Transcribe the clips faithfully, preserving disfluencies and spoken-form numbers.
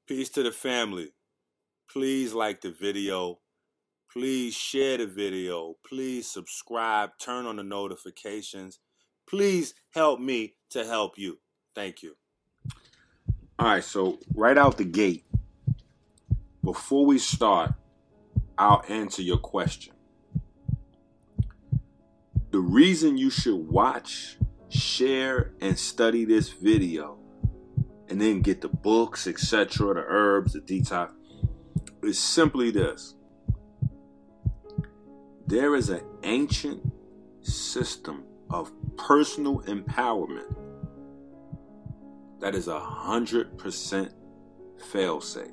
Peace to the family. Please like the video. Please share the video. Please subscribe. Turn on the notifications. Please help me to help you. Thank you. All right, so right out the gate, before we start, I'll answer your question. The reason you should watch, share, and study this video, and then get the books, et cetera, the herbs, the detox, is simply this. There is an ancient system of personal empowerment that is a hundred percent fail-safe.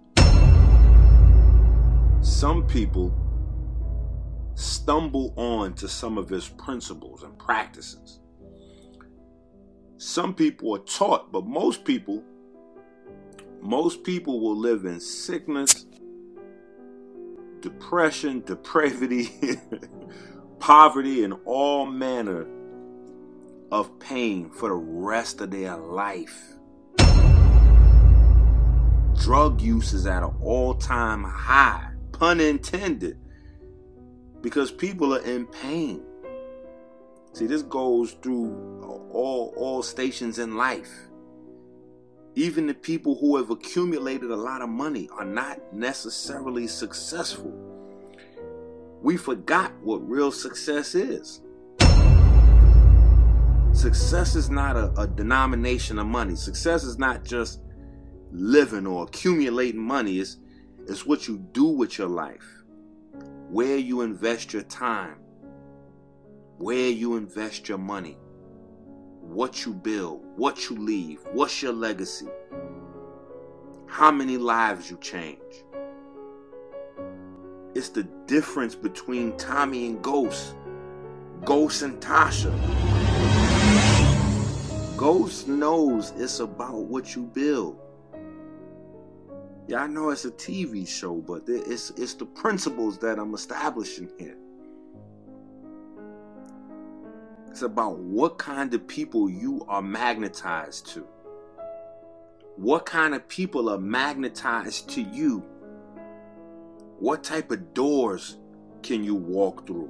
Some people stumble on to some of its principles and practices. Some people are taught, but most people, most people will live in sickness, depression, depravity, poverty, and all manner of pain for the rest of their life. Drug use is at an all-time high, pun intended, because people are in pain. See, this goes through all, all stations in life. Even the people who have accumulated a lot of money are not necessarily successful. We forgot what real success is. Success is not a, a denomination of money. Success is not just living or accumulating money. It's, it's what you do with your life, where you invest your time, where you invest your money, what you build, what you leave, what's your legacy, how many lives you change. It's the difference between Tommy and Ghost, Ghost and Tasha. Ghost knows it's about what you build. Yeah, I know it's a T V show, but it's, it's the principles that I'm establishing here. It's about what kind of people you are magnetized to. What kind of people are magnetized to you? What type of doors can you walk through?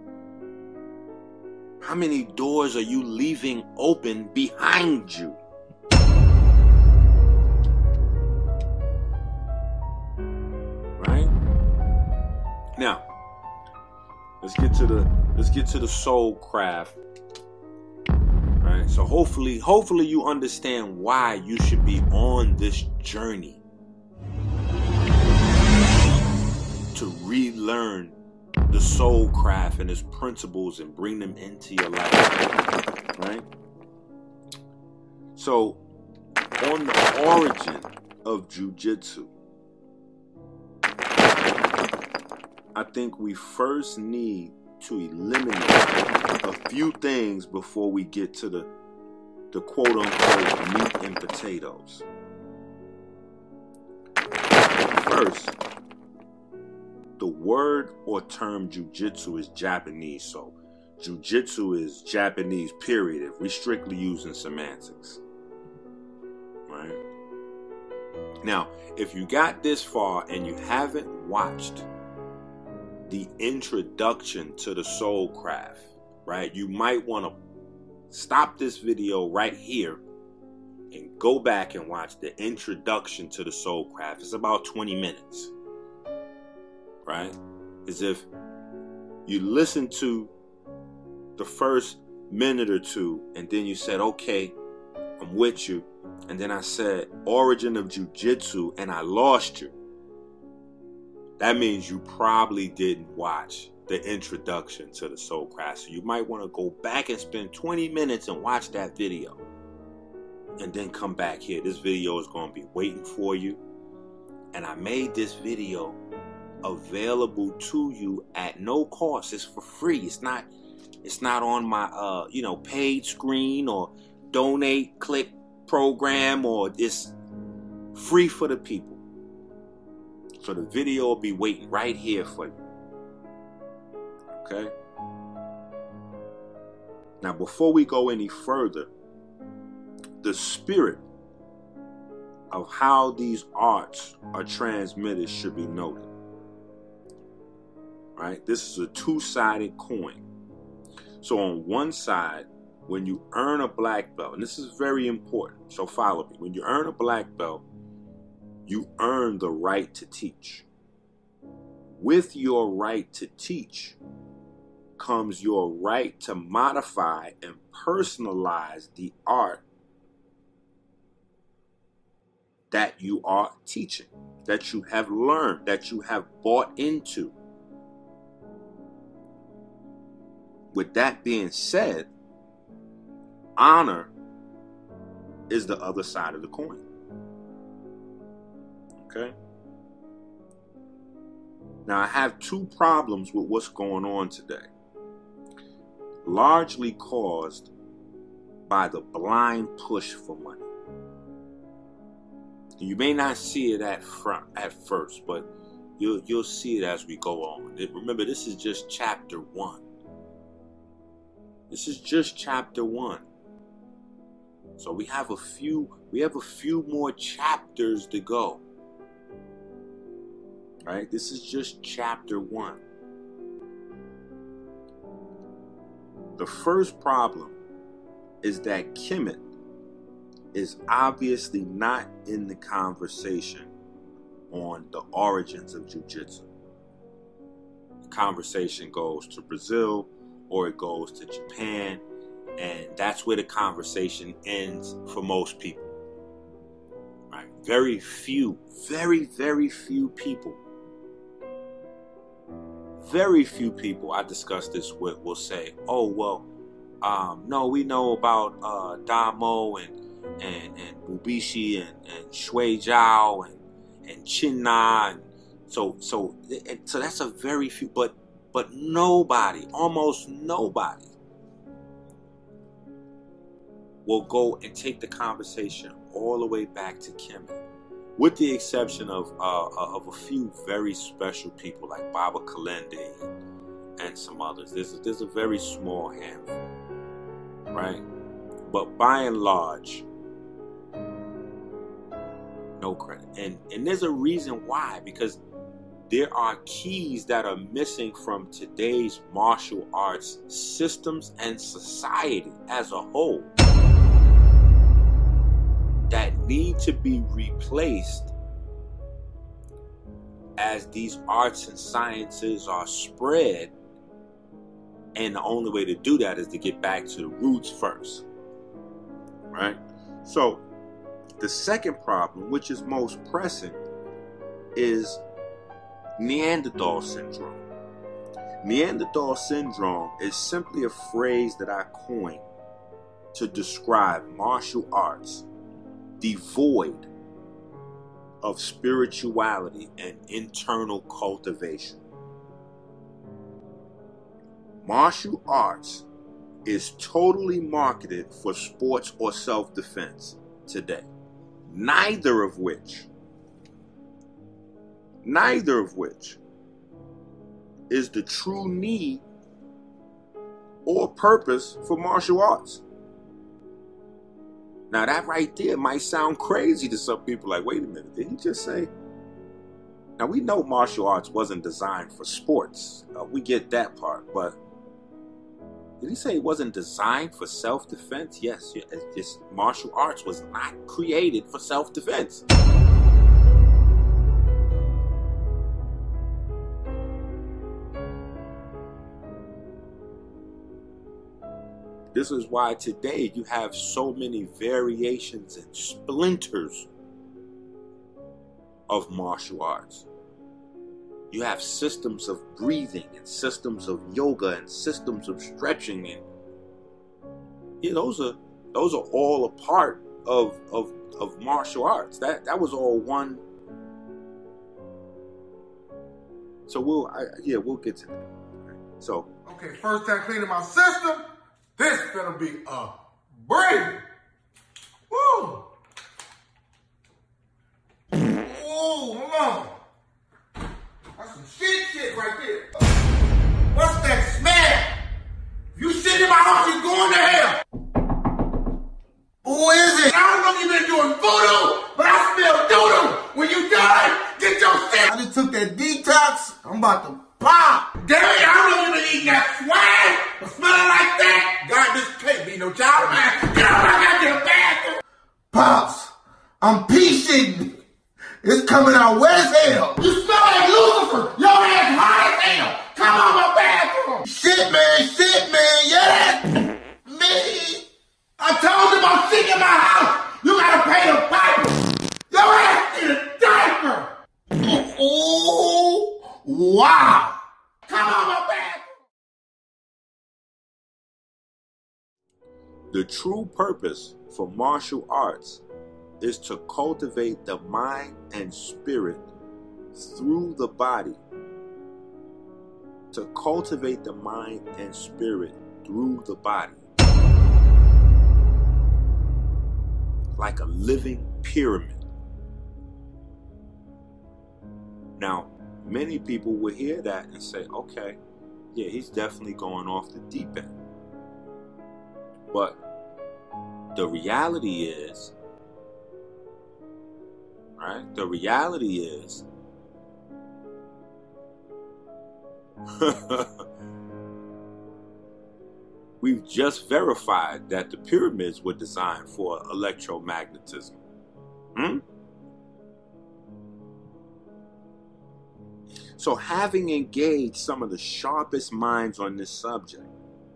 How many doors are you leaving open behind you? Right? Now, let's get to the let's get to the soul craft. Right? So hopefully, hopefully you understand why you should be on this journey to relearn the soul craft and its principles and bring them into your life. Right? So, on the origin of jiu-jitsu, I think we first need to eliminate a few things before we get to the, the quote-unquote meat and potatoes. First, the word or term jiu-jitsu is Japanese, so jiu-jitsu is Japanese, period, if we're strictly using semantics. Right? Now, if you got this far and you haven't watched the introduction to the soul craft, right, you might want to stop this video right here and go back and watch the introduction to the soul craft. It's about twenty minutes. Right? As if you listen to the first minute or two and then you said, okay, I'm with you. And then I said, origin of jiu-jitsu, and I lost you. That means you probably didn't watch the introduction to the soul craft. So you might want to go back and spend twenty minutes and watch that video. And then come back here. This video is going to be waiting for you. And I made this video available to you at no cost. It's for free. It's not it's not on my uh you know paid screen or donate click program, or it's free for the people. So the video will be waiting right here for you. Okay? Now, before we go any further, the spirit of how these arts are transmitted should be noted. Right? This is a two-sided coin. So on one side, when you earn a black belt, and this is very important, so follow me. When you earn a black belt, you earn the right to teach. With your right to teach comes your right to modify and personalize the art that you are teaching, that you have learned, that you have bought into. With that being said, honor is the other side of the coin. Okay? Now, I have two problems with what's going on today, largely caused by the blind push for money. You may not see it at front at first, but you'll you'll see it as we go on. Remember, this is just chapter one. This is just chapter one. So we have a few we have a few more chapters to go. Right? This is just chapter one. The first problem is that Kemet is obviously not in the conversation on the origins of jiu-jitsu. The conversation goes to Brazil or it goes to Japan, and that's where the conversation ends for most people. Right? Very few, very, very few people, very few people I discuss this with will say, oh, well, um, no, we know about uh, Damo and and and Bubishi and, and Shui Zhao and and Chin Na, and so so and so that's a very few, but but nobody, almost nobody, will go and take the conversation all the way back to Kemet, with the exception of uh, of a few very special people like Baba Kalende and, and some others. There's a, there's a very small handful, right? But by and large, no credit. And and there's a reason why, because there are keys that are missing from today's martial arts systems and society as a whole that need to be replaced as these arts and sciences are spread. And the only way to do that is to get back to the roots first. Right? So the second problem, which is most pressing, is Neanderthal syndrome. Neanderthal syndrome is simply a phrase that I coined to describe martial arts devoid of spirituality and internal cultivation. Martial arts is totally marketed for sports or self-defense today. Neither of which, neither of which is the true need or purpose for martial arts. Now that right there might sound crazy to some people, like, wait a minute, did he just say? Now we know martial arts wasn't designed for sports. Uh, we get that part, but did he say it wasn't designed for self-defense? Yes, it's just martial arts was not created for self-defense. This is why today you have so many variations and splinters of martial arts. You have systems of breathing and systems of yoga and systems of stretching, and yeah, those are those are all a part of of, of martial arts. That that was all one. So we'll I, yeah we'll get to that. So okay, first time cleaning my system. This gonna be a break. Woo! Oh, hold on. That's some shit shit right there. What's that smell? If you sit in my house, you're going to hell. Who is it? I don't know if you've been doing voodoo, but I I smell doo-doo. When you done, get your shit. I just took that detox. I'm about to pop. Damn it, I don't know you been eating that swag. But smelling like that, God, this can't be no child of mine. Get out of my goddamn bathroom. Pops, I'm pee-shitting. It's coming out wet as hell. You smell like Lucifer. Your ass hot as hell. Come on my bathroom. Shit, man, shit, man. Yeah, that's me. I told you about shit in my house. You gotta pay the piper. Your ass need a diaper. Oh, wow. Come on my bathroom. The true purpose for martial arts is to cultivate the mind and spirit through the body. To cultivate the mind and spirit through the body. Like a living pyramid. Now, many people will hear that and say, okay, yeah, he's definitely going off the deep end. But the reality is, right? The reality is, we've just verified that the pyramids were designed for electromagnetism. Hmm? So having engaged some of the sharpest minds on this subject,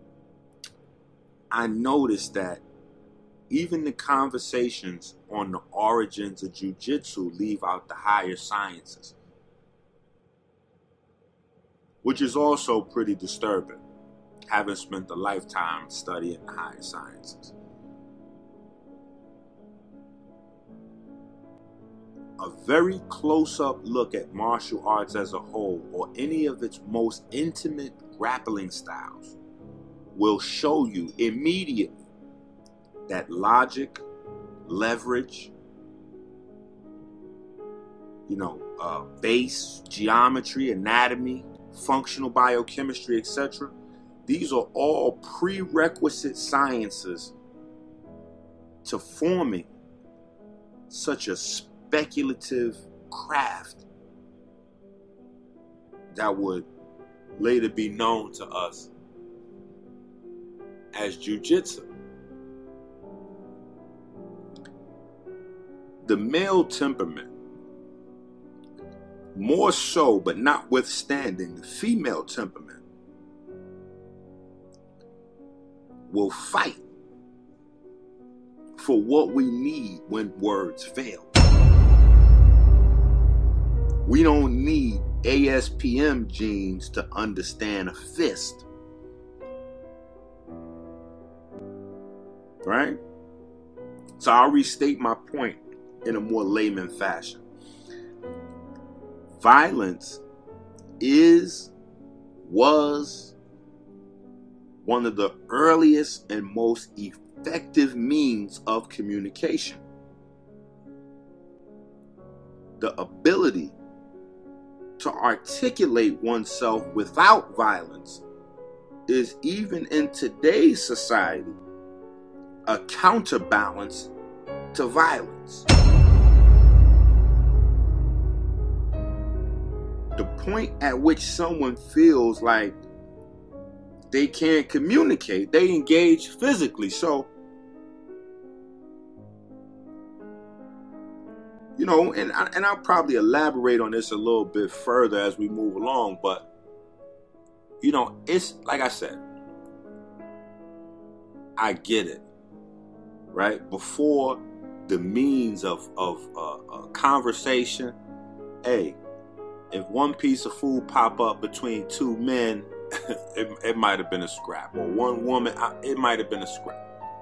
I noticed that even the conversations on the origins of jiu-jitsu leave out the higher sciences, which is also pretty disturbing, having spent a lifetime studying the higher sciences. A very close-up look at martial arts as a whole, or any of its most intimate grappling styles, will show you immediately that logic, leverage, you know, uh, base, geometry, anatomy, functional biochemistry, et cetera. These are all prerequisite sciences to forming such a speculative craft that would later be known to us as jiu-jitsu. The male temperament, more so but notwithstanding the female temperament, will fight for what we need when words fail. We don't need A S P M genes to understand a fist. Right? So I'll restate my point in a more layman fashion. Violence is, was one of the earliest and most effective means of communication. The ability to articulate oneself without violence is, even in today's society, a counterbalance to violence. The point at which someone feels like they can't communicate, they engage physically. So, you know, and, I, and I'll probably elaborate on this a little bit further as we move along, but, you know, it's like I said, I get it, right? Before the means of, of uh, uh, conversation, hey, if one piece of food pop up between two men, it, it might have been a scrap. Or one woman, it might have been a scrap.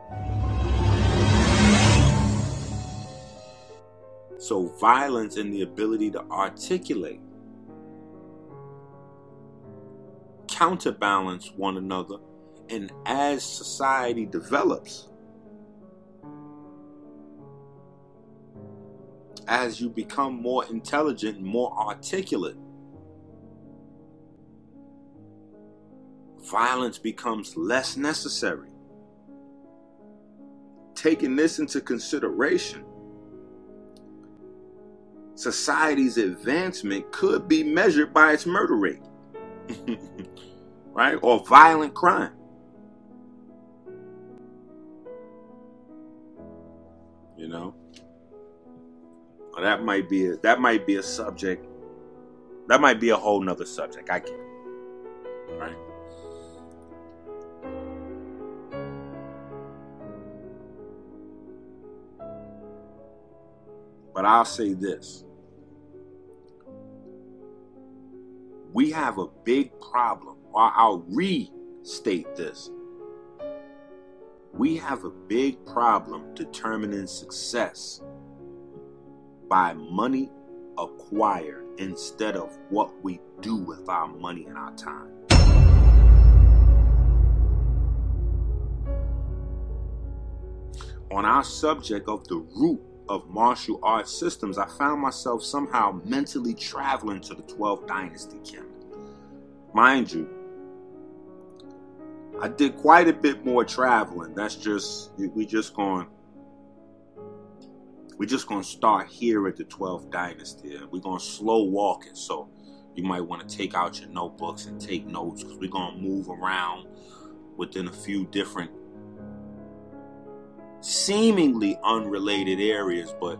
So violence and the ability to articulate counterbalance one another. And as society develops, as you become more intelligent, more articulate, violence becomes less necessary. Taking this into consideration, society's advancement could be measured by its murder rate, right? Or violent crime. You know, well, that might be a, that might be a subject. That might be a whole nother subject. I get it, right? But I'll say this. We have a big problem, or I'll restate this. We have a big problem determining success by money acquired instead of what we do with our money and our time. On our subject of the root of martial arts systems, I found myself somehow mentally traveling to the twelfth dynasty, Kim. Mind you, I did quite a bit more traveling. That's just, we just going, we just going to start here at the twelfth dynasty. We're going to slow walk it. So you might want to take out your notebooks and take notes, because we're going to move around within a few different seemingly unrelated areas, but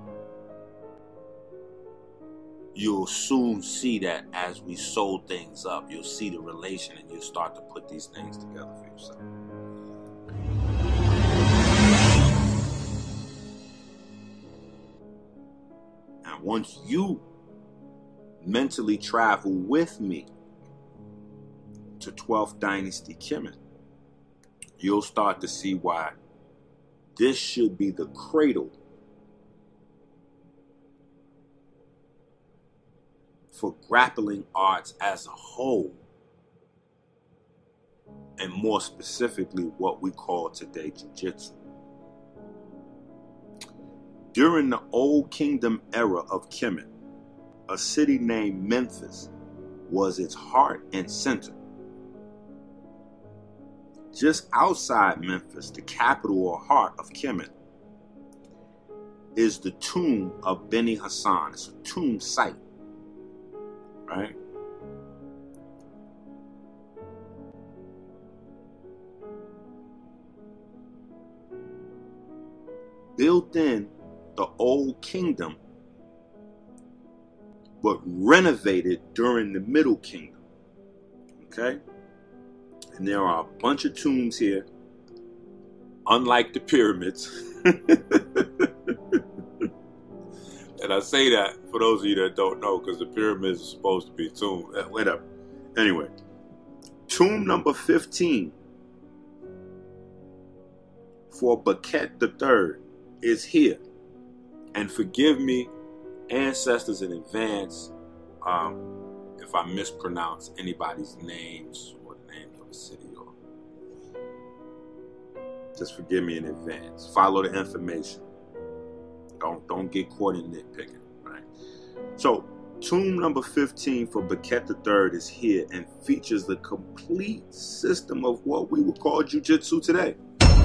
you'll soon see that as we sew things up, you'll see the relation and you'll start to put these things together for yourself. And once you mentally travel with me to twelfth Dynasty Kemet, you'll start to see why this should be the cradle for grappling arts as a whole, and more specifically what we call today jiu-jitsu. During the Old Kingdom era of Kemet, a city named Memphis was its heart and center. Just outside Memphis, the capital or heart of Kemet, is the tomb of Beni Hassan. It's a tomb site, right? Built in the Old Kingdom, but renovated during the Middle Kingdom, okay? And there are a bunch of tombs here, unlike the pyramids. And I say that for those of you that don't know, because the pyramids are supposed to be tombs. Whatever. Anyway, tomb number fifteen for Becket the Third is here. And forgive me, ancestors, in advance, um, if I mispronounce anybody's names, city, or just forgive me in advance. Follow the information. Don't don't get caught in nitpicking, right? So tomb number fifteen for Becket the Third is here and features the complete system of what we would call jiu-jitsu today.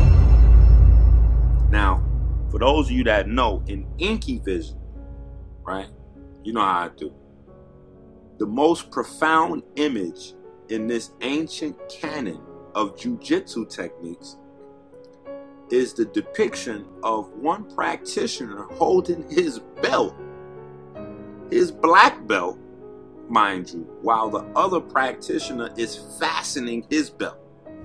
Now, for those of you that know, in Inky Vision, right? You know how I do. The most profound image in this ancient canon of jiu-jitsu techniques is the depiction of one practitioner holding his belt, his black belt, mind you, while the other practitioner is fastening his belt.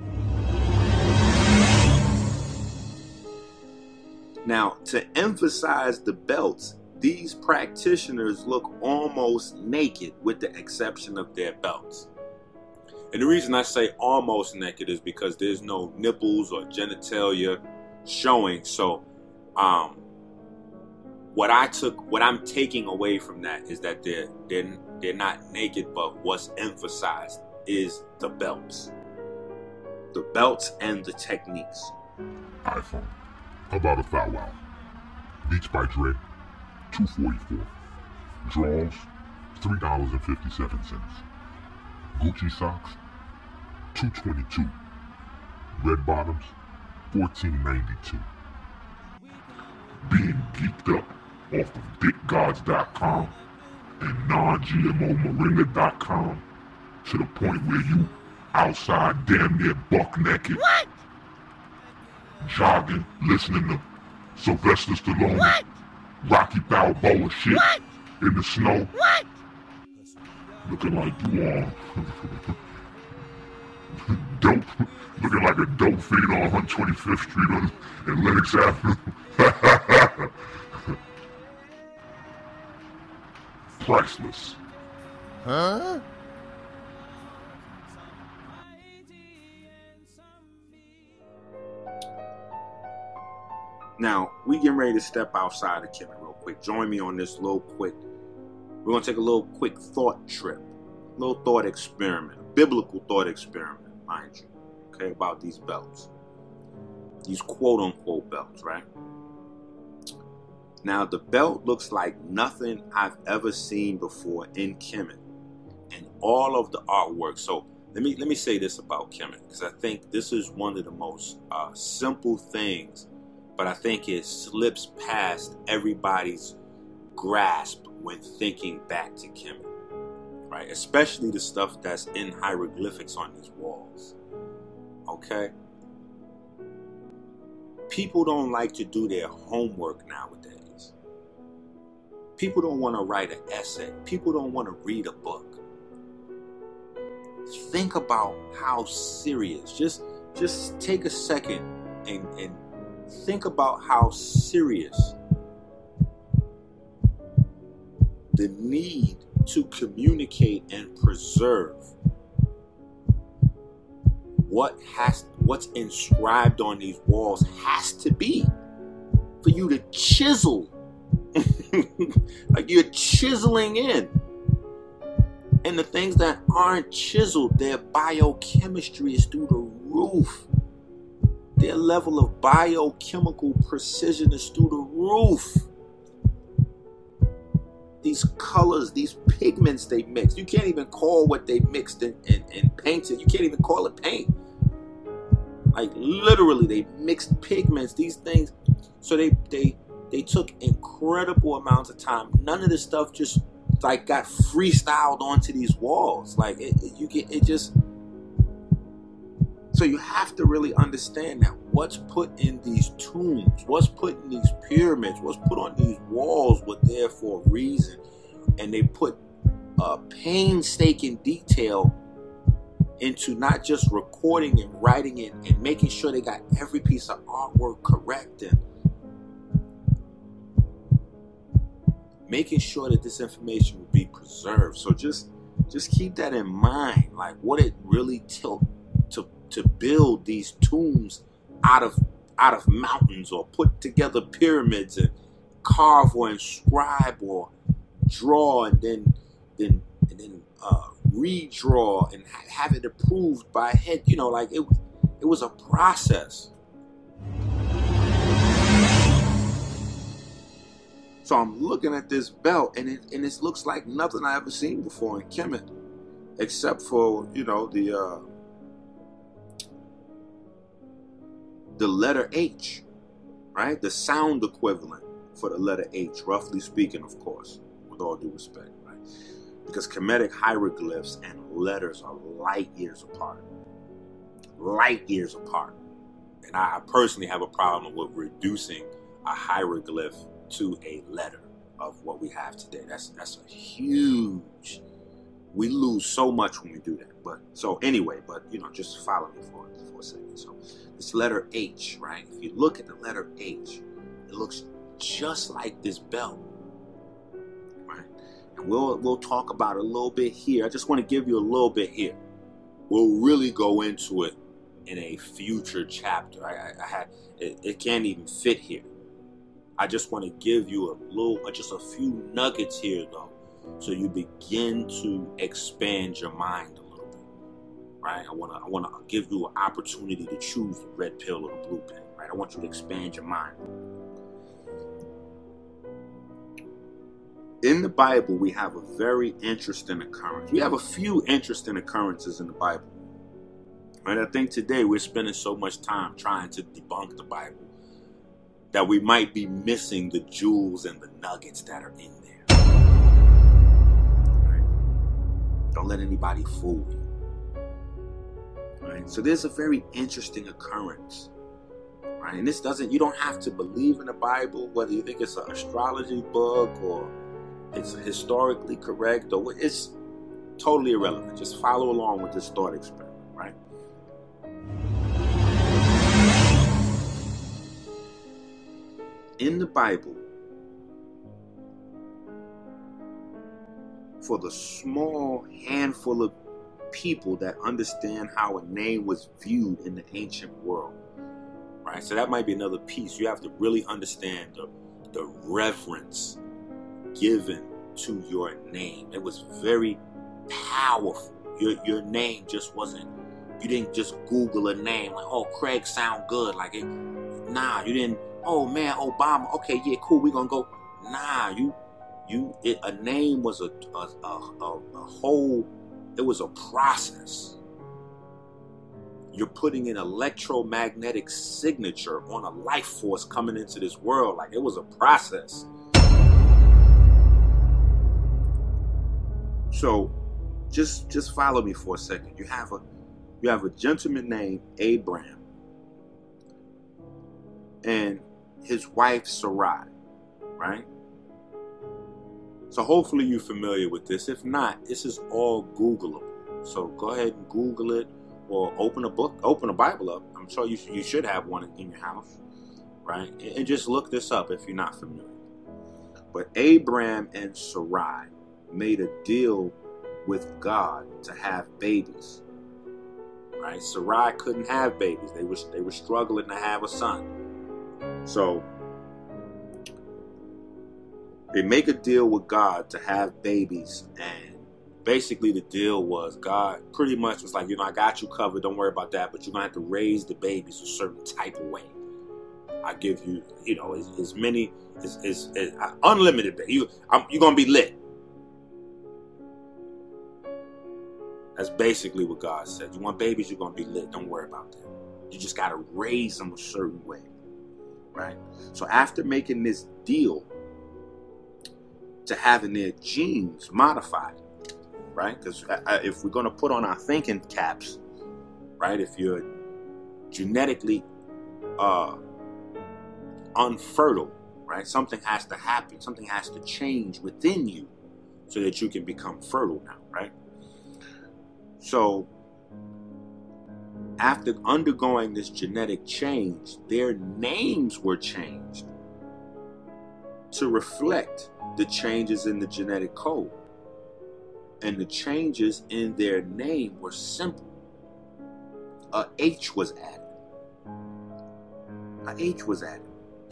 Now, to emphasize the belts, these practitioners look almost naked with the exception of their belts. And the reason I say almost naked is because there's no nipples or genitalia showing. So, um, what I took, what I'm taking away from that is that they're they're they're not naked, but what's emphasized is the belts, the belts and the techniques. iPhone, how about a Thou Wow? Beats by Dre, two forty-four. Draws, three dollars and fifty-seven cents. Gucci socks, two twenty-two. Red bottoms, fourteen ninety-two. Being geeked up off of dick gods dot com and non G M O moringa dot com to the point where you outside damn near buck naked. What? Jogging, listening to Sylvester Stallone, What? Rocky Balboa shit What? in the snow. What? Looking like you are dope, looking like a dope fiend on one twenty-fifth Street on, in Lenox Avenue. Priceless. Huh? Now, we getting ready to step outside of Kemet real quick. Join me on this little quick, we're going to take a little quick thought trip, a little thought experiment, a biblical thought experiment, mind you, okay, about these belts. These quote-unquote belts, right? Now, the belt looks like nothing I've ever seen before in Kemet, and all of the artwork. So let me let me say this about Kemet, because I think this is one of the most uh, simple things, but I think it slips past everybody's grasp when thinking back to Kemet, right? Especially the stuff that's in hieroglyphics on these walls, okay? People don't like to do their homework nowadays. People don't want to write an essay. People don't want to read a book. Think about how serious. Just, just take a second and, and think about how serious the need to communicate and preserve what has what's inscribed on these walls has to be for you to chisel. Like you're chiseling in. And the things that aren't chiseled, their biochemistry is through the roof. Their level of biochemical precision is through the roof. These colors, these pigments they mix. You can't even call what they mixed and, and, and painted. You can't even call it paint. Like literally, they mixed pigments, these things. So they they they took incredible amounts of time. None of this stuff just like got freestyled onto these walls. Like it, it, you get it just. So you have to really understand that what's put in these tombs, what's put in these pyramids, what's put on these walls was there for a reason. And they put uh, painstaking detail into not just recording and writing it and making sure they got every piece of artwork correct and making sure that this information will be preserved. So just just keep that in mind, like what it really took to to build these tombs out of out of mountains, or put together pyramids and carve or inscribe or draw and then then and then uh, redraw and ha- have it approved by a head. You know, like it it was a process. So I'm looking at this belt, and it and it looks like nothing I ever seen before in Kemet, except for, you know, the uh, the letter H, right? The sound equivalent for the letter H, roughly speaking, of course, with all due respect, right? Because Kemetic hieroglyphs and letters are light years apart, light years apart, and I personally have a problem with reducing a hieroglyph to a letter of what we have today. That's that's a huge. We lose so much when we do that. But so anyway, but you know, just follow me for for a second. So this letter H, right? If you look at the letter H, it looks just like this belt, right? And we'll we'll talk about it a little bit here. I just want to give you a little bit here. We'll really go into it in a future chapter. I, I, I had it, it can't even fit here. I just want to give you a little, just a few nuggets here, though, so you begin to expand your mind a little bit, right? I want to, I want to give you an opportunity to choose the red pill or the blue pill, right? I want you to expand your mind. In the Bible, we have a very interesting occurrence. We have a few interesting occurrences in the Bible, right? I think today we're spending so much time trying to debunk the Bible that we might be missing the jewels and the nuggets that are in there. Right? Don't let anybody fool you. Right? So there's a very interesting occurrence. Right? And this doesn't, you don't have to believe in the Bible, whether you think it's an astrology book or it's historically correct, or it's totally irrelevant. Just follow along with this thought experiment, right? In the Bible, for the small handful of people that understand how a name was viewed in the ancient world, right? So that might be another piece. You have to really understand the, the reverence given to your name. It was very powerful. Your your name just wasn't, you didn't just Google a name like, oh, Craig sound good. Like it, nah, you didn't, oh man, Obama, okay, yeah, cool, we're gonna go. Nah, you, you, it, a name was a, a, a, a, a whole, it was a process. You're putting an electromagnetic signature on a life force coming into this world. Like it was a process. So just just follow me for a second. You have a you have a gentleman named Abraham and his wife Sarai, right? So hopefully you're familiar with this. If not, this is all Googleable. So go ahead and Google it, or open a book, open a Bible up. I'm sure you you should have one in your house, right? And just look this up if you're not familiar. But Abraham and Sarai made a deal with God to have babies, right? Sarai couldn't have babies. They were they were struggling to have a son. So they make a deal with God to have babies, and basically the deal was God pretty much was like, you know, I got you covered. Don't worry about that, but you're gonna have to raise the babies a certain type of way. I give you, you know, as, as many as, as, as uh, unlimited. You, I'm, you're gonna be lit. That's basically what God said. You want babies, you're going to be lit. Don't worry about that. You just got to raise them a certain way, right? So after making this deal to having their genes modified, right? Because if we're going to put on our thinking caps, right? If you're genetically uh, unfertile, right? Something has to happen. Something has to change within you so that you can become fertile now, right? So, after undergoing this genetic change, their names were changed to reflect the changes in the genetic code. And the changes in their name were simple. A H was added. A H was added.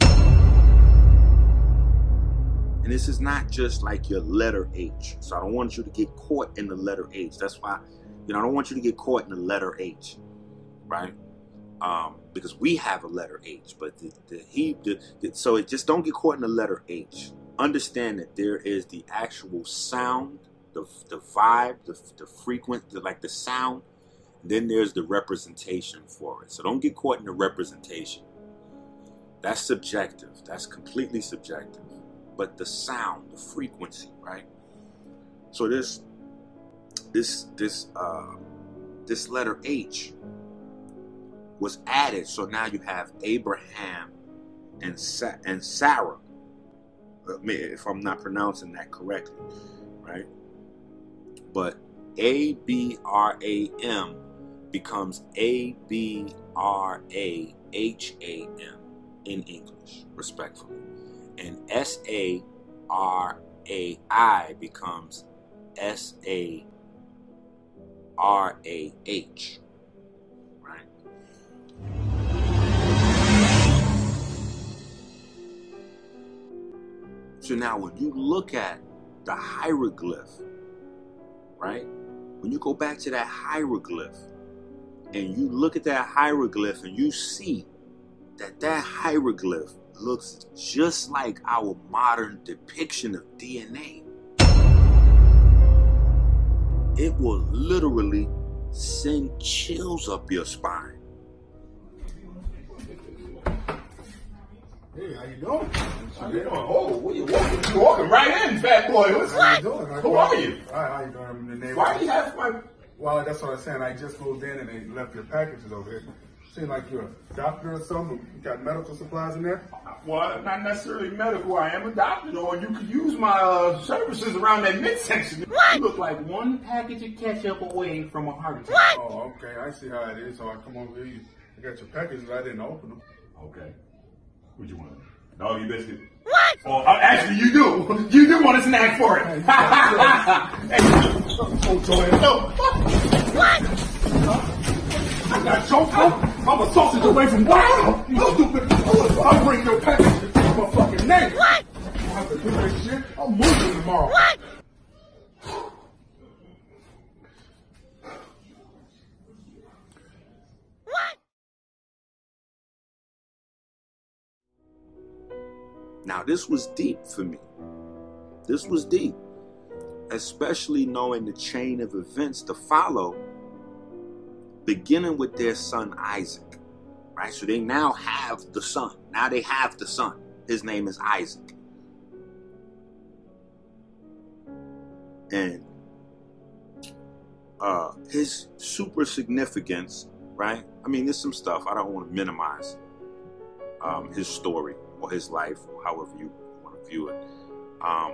And this is not just like your letter H. So I don't want you to get caught in the letter H. That's why, you know, I don't want you to get caught in the letter H, right? Um, because we have a letter H, but the, the he, the, the, so it just don't get caught in the letter H. Understand that there is the actual sound, the the vibe, the the frequent, the, like the sound. Then there's the representation for it. So don't get caught in the representation. That's subjective. That's completely subjective. But the sound, the frequency, right? So this. This this uh, this letter H was added, so now you have Abraham and Sa- and Sarah. If I'm not pronouncing that correctly, right? But A B R A M becomes A B R A H A M in English, respectfully, and S A R A I becomes S A R A H, right? So now when you look at the hieroglyph, right? When you go back to that hieroglyph and you look at that hieroglyph and you see that that hieroglyph looks just like our modern depiction of D N A, it will literally send chills up your spine. Hey, how you doing? How you doing? Oh, what you walking? You walking right in, fat boy. What's How that? you doing? How Who are you? Hi, how you doing? I'm in the neighborhood. Why do you have my... Well, that's what I'm saying. I just moved in and they left your packages over here. Seem like you're a doctor or something. You got medical supplies in there? Well, not necessarily medical. I am a doctor, though, and you could use my uh, services around that midsection. You look like one package of ketchup away from a heart attack. Oh, okay. I see how it is. So I come over here. You, you got your packages. I didn't open them. Okay. What you want? Doggy biscuit? What? Oh, uh, actually, you do. You do want a snack for it. Hey, oh, Joey, no. What? I got choked up. I'm a sausage away from wow. You stupid. I'll bring your package to my fucking name. What? I don't have to do that shit. I'm moving tomorrow. What? Now, this was deep for me. This was deep, especially knowing the chain of events to follow, beginning with their son Isaac, right? So they now have the son. Now they have the son. His name is Isaac. And uh, his super significance, right? I mean, there's some stuff. I don't want to minimize um, his story or his life, or however you want to view it. Um,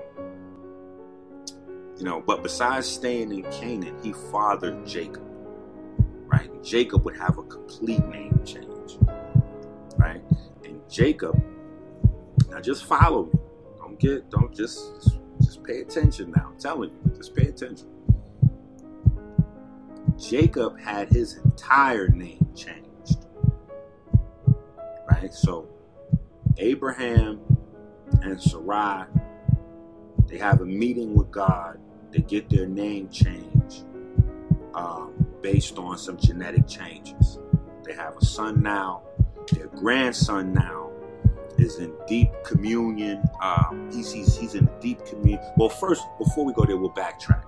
you know, but besides staying in Canaan, he fathered Jacob, right? And Jacob would have a complete name change, right? And Jacob, now just follow me. Don't get, don't just, just, just pay attention now. I'm telling you, just pay attention. Jacob had his entire name changed, right? So Abraham and Sarai, they have a meeting with God. They get their name changed um, based on some genetic changes. They have a son now. Their grandson now is in deep communion. Um, he's, he's, he's in deep communion. Well, first, before we go there, we'll backtrack.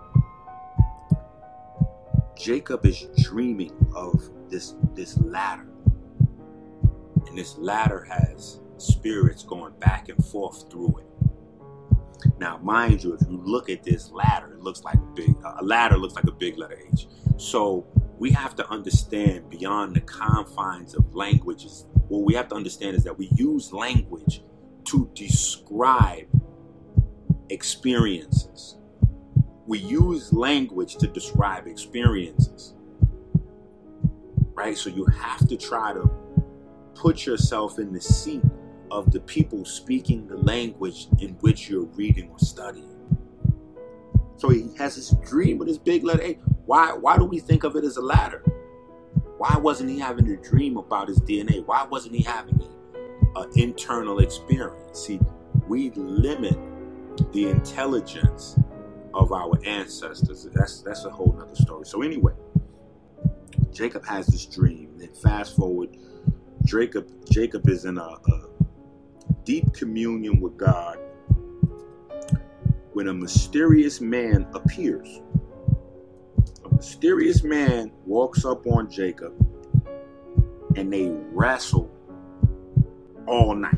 Jacob is dreaming of this, this ladder. And this ladder has spirits going back and forth through it. Now, mind you, if you look at this ladder, it looks like a big, a ladder looks like a big letter H. So we have to understand beyond the confines of languages. What we have to understand is that we use language to describe experiences. We use language to describe experiences, right? So you have to try to put yourself in the seat of the people speaking the language in which you're reading or studying. So he has this dream with his big letter A. Why, why do we think of it as a ladder? Why wasn't he having a dream about his D N A? Why wasn't he having an internal experience? See, we limit the intelligence of our ancestors. That's, that's a whole nother story. So anyway, Jacob has this dream. Then fast forward, Jacob, Jacob is in a, a deep communion with God when a mysterious man appears. A mysterious man walks up on Jacob and they wrestle all night.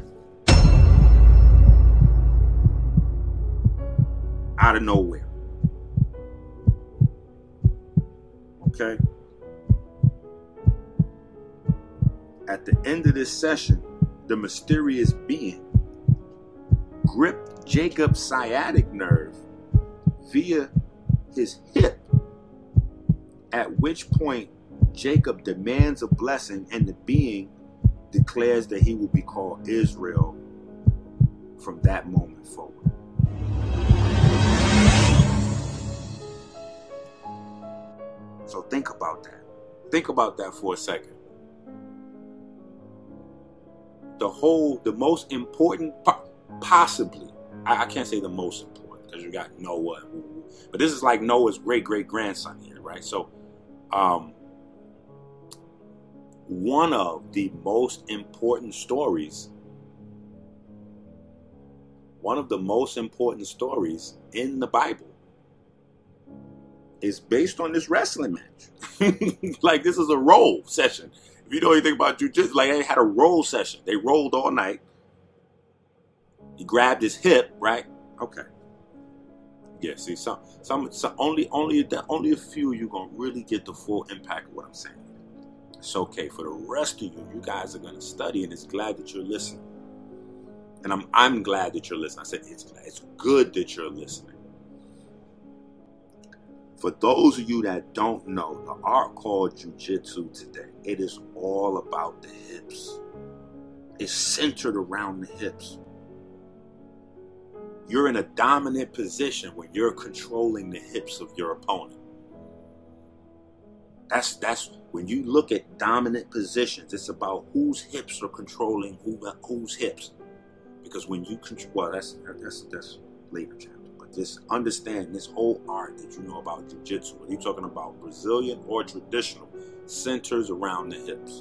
Out of nowhere. Okay? At the end of this session, the mysterious being gripped Jacob's sciatic nerve via his hip, at which point Jacob demands a blessing and the being declares that he will be called Israel from that moment forward. So think about that. Think about that for a second. The whole, the most important, possibly, I, I can't say the most important because you got Noah, but this is like Noah's great great grandson here, right? So, um, one of the most important stories, one of the most important stories in the Bible is based on this wrestling match. Like, this is a roll session. If you know anything about jiu-jitsu, like they had a roll session. They rolled all night, He grabbed his hip, right? Okay. Yeah, see, some, some, some only, only, only a few of you gonna really get the full impact of what I'm saying. It's okay. For the rest of you, you guys are gonna study, and it's glad that you're listening. And I'm, I'm glad that you're listening. I said it's, it's good that you're listening. For those of you that don't know, the art called Jiu-Jitsu today, it is all about the hips. It's centered around the hips. You're in a dominant position when you're controlling the hips of your opponent. That's that's when you look at dominant positions, it's about whose hips are controlling who whose hips. Because when you control, well, that's that's that's later chapter. But just understand this whole art that you know about jiu-jitsu, when you're talking about Brazilian or traditional, centers around the hips.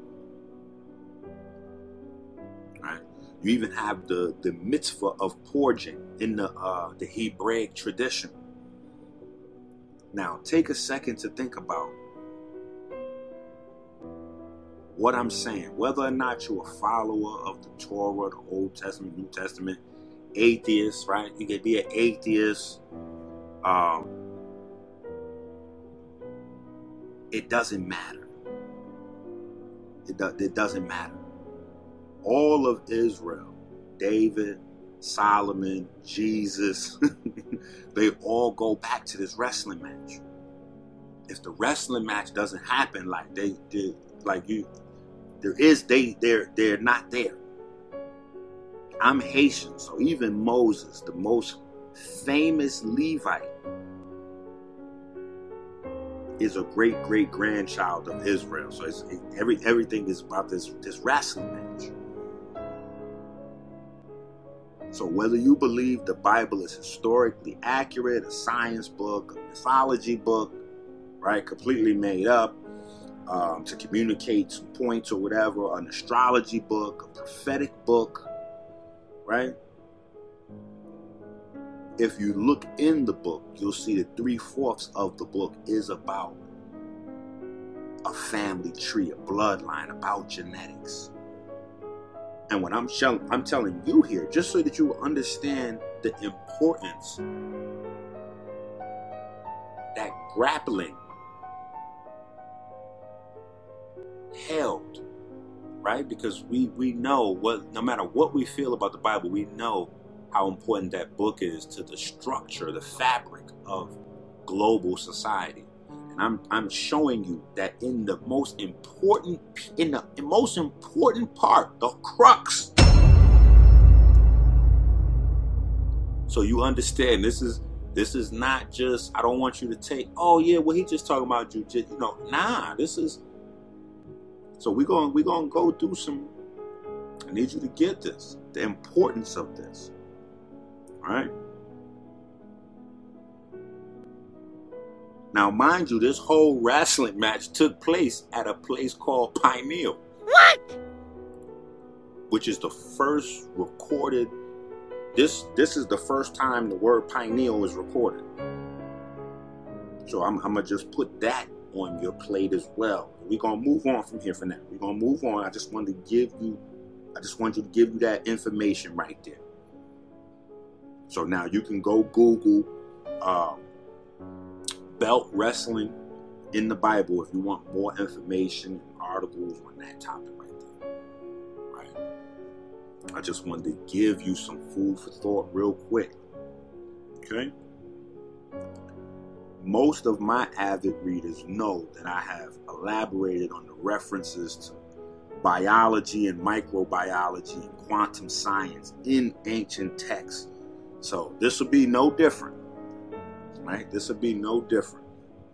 Right? You even have the, the mitzvah of porging in the uh, the Hebraic tradition. Now, take a second to think about what I'm saying. Whether or not you're a follower of the Torah, the Old Testament, New Testament, atheist, right? You could be an atheist. Um, it doesn't matter. It, do, it doesn't matter. All of Israel, David, Solomon, Jesus, they all go back to this wrestling match. If the wrestling match doesn't happen, like they did, like you, there is they they're they're not there. I'm Haitian, so even Moses, the most famous Levite, is a great great grandchild of Israel. So it's, it, every everything is about this this wrestling match. So whether you believe the Bible is historically accurate, a science book, a mythology book, right, completely made up um, to communicate some points or whatever, an astrology book, a prophetic book, right? If you look in the book, you'll see that three-fourths of the book is about a family tree, a bloodline, about genetics. And what I'm, shell- I'm telling you here, just so that you will understand the importance that grappling held, right? Because we, we know what, no matter what we feel about the Bible, we know how important that book is to the structure, the fabric of global society. And I'm I'm showing you that in the most important in the most important part, the crux. So you understand this is this is not just, I don't want you to take, oh yeah, well he just talking about jiu-jitsu. You know, nah, this is, so we're going we're going to go through some, I need you to get this, the importance of this. All right? Now, mind you, this whole wrestling match took place at a place called Pineal. What? Which is the first recorded, this this is the first time the word pineal is recorded. So I'm, I'm going to just put that on your plate as well. We're going to move on from here for now. We're going to move on. I just wanted to give you, I just want you to give you that information right there. So now you can go Google um, belt wrestling in the Bible if you want more information and articles on that topic right there. Right? I just wanted to give you some food for thought real quick. Okay? Most of my avid readers know that I have elaborated on the references to biology and microbiology and quantum science in ancient texts. So this will be no different, right? This will be no different.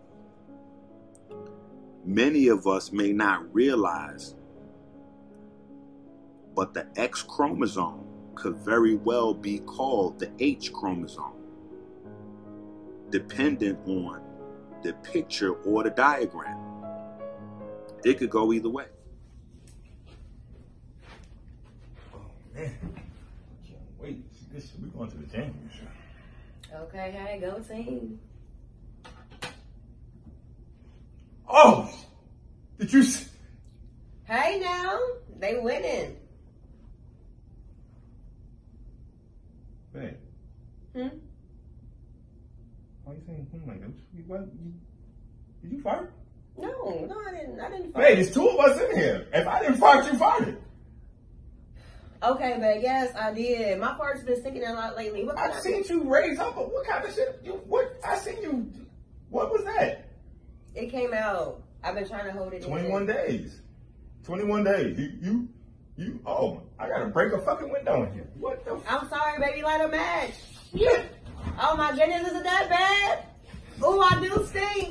Many of us may not realize, but the X chromosome could very well be called the H chromosome, dependent on the picture or the diagram. It could go either way. Oh man, I can't wait. This, we're going to the championship. Okay, hey, go team. Oh, did you see? Hey now, they winning. Babe. Hmm? Why you saying hmm like that? You, what, you, did you fart? No, no, I didn't. I didn't fart. Hey, there's two of us in here. If I didn't fart, you farted. Okay, but yes, I did. My fart's been sticking out a lot lately. What I've seen you raise up. What kind of shit? You, what? I seen you. What was that? It came out. I've been trying to hold it. twenty-one in. days. twenty-one days. You, you, you. Oh, I gotta break a fucking window in here. What the? I'm sorry, baby. Light a match. Oh my goodness, is it that bad? Oh, I do stink.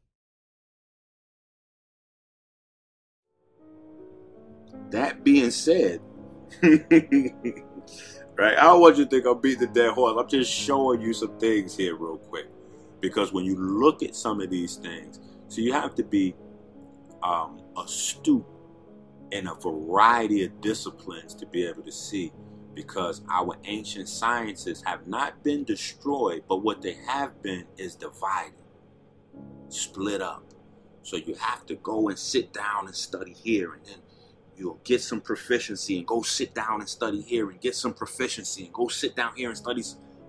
That being said, right, I don't want you to think I'm beating the dead horse. I'm just showing you some things here real quick. Because when you look at some of these things, so you have to be um, astute in a variety of disciplines to be able to see. Because our ancient sciences have not been destroyed, but what they have been is divided, split up. So you have to go and sit down and study here, and then you'll get some proficiency and go sit down and study here and get some proficiency and go sit down here and study.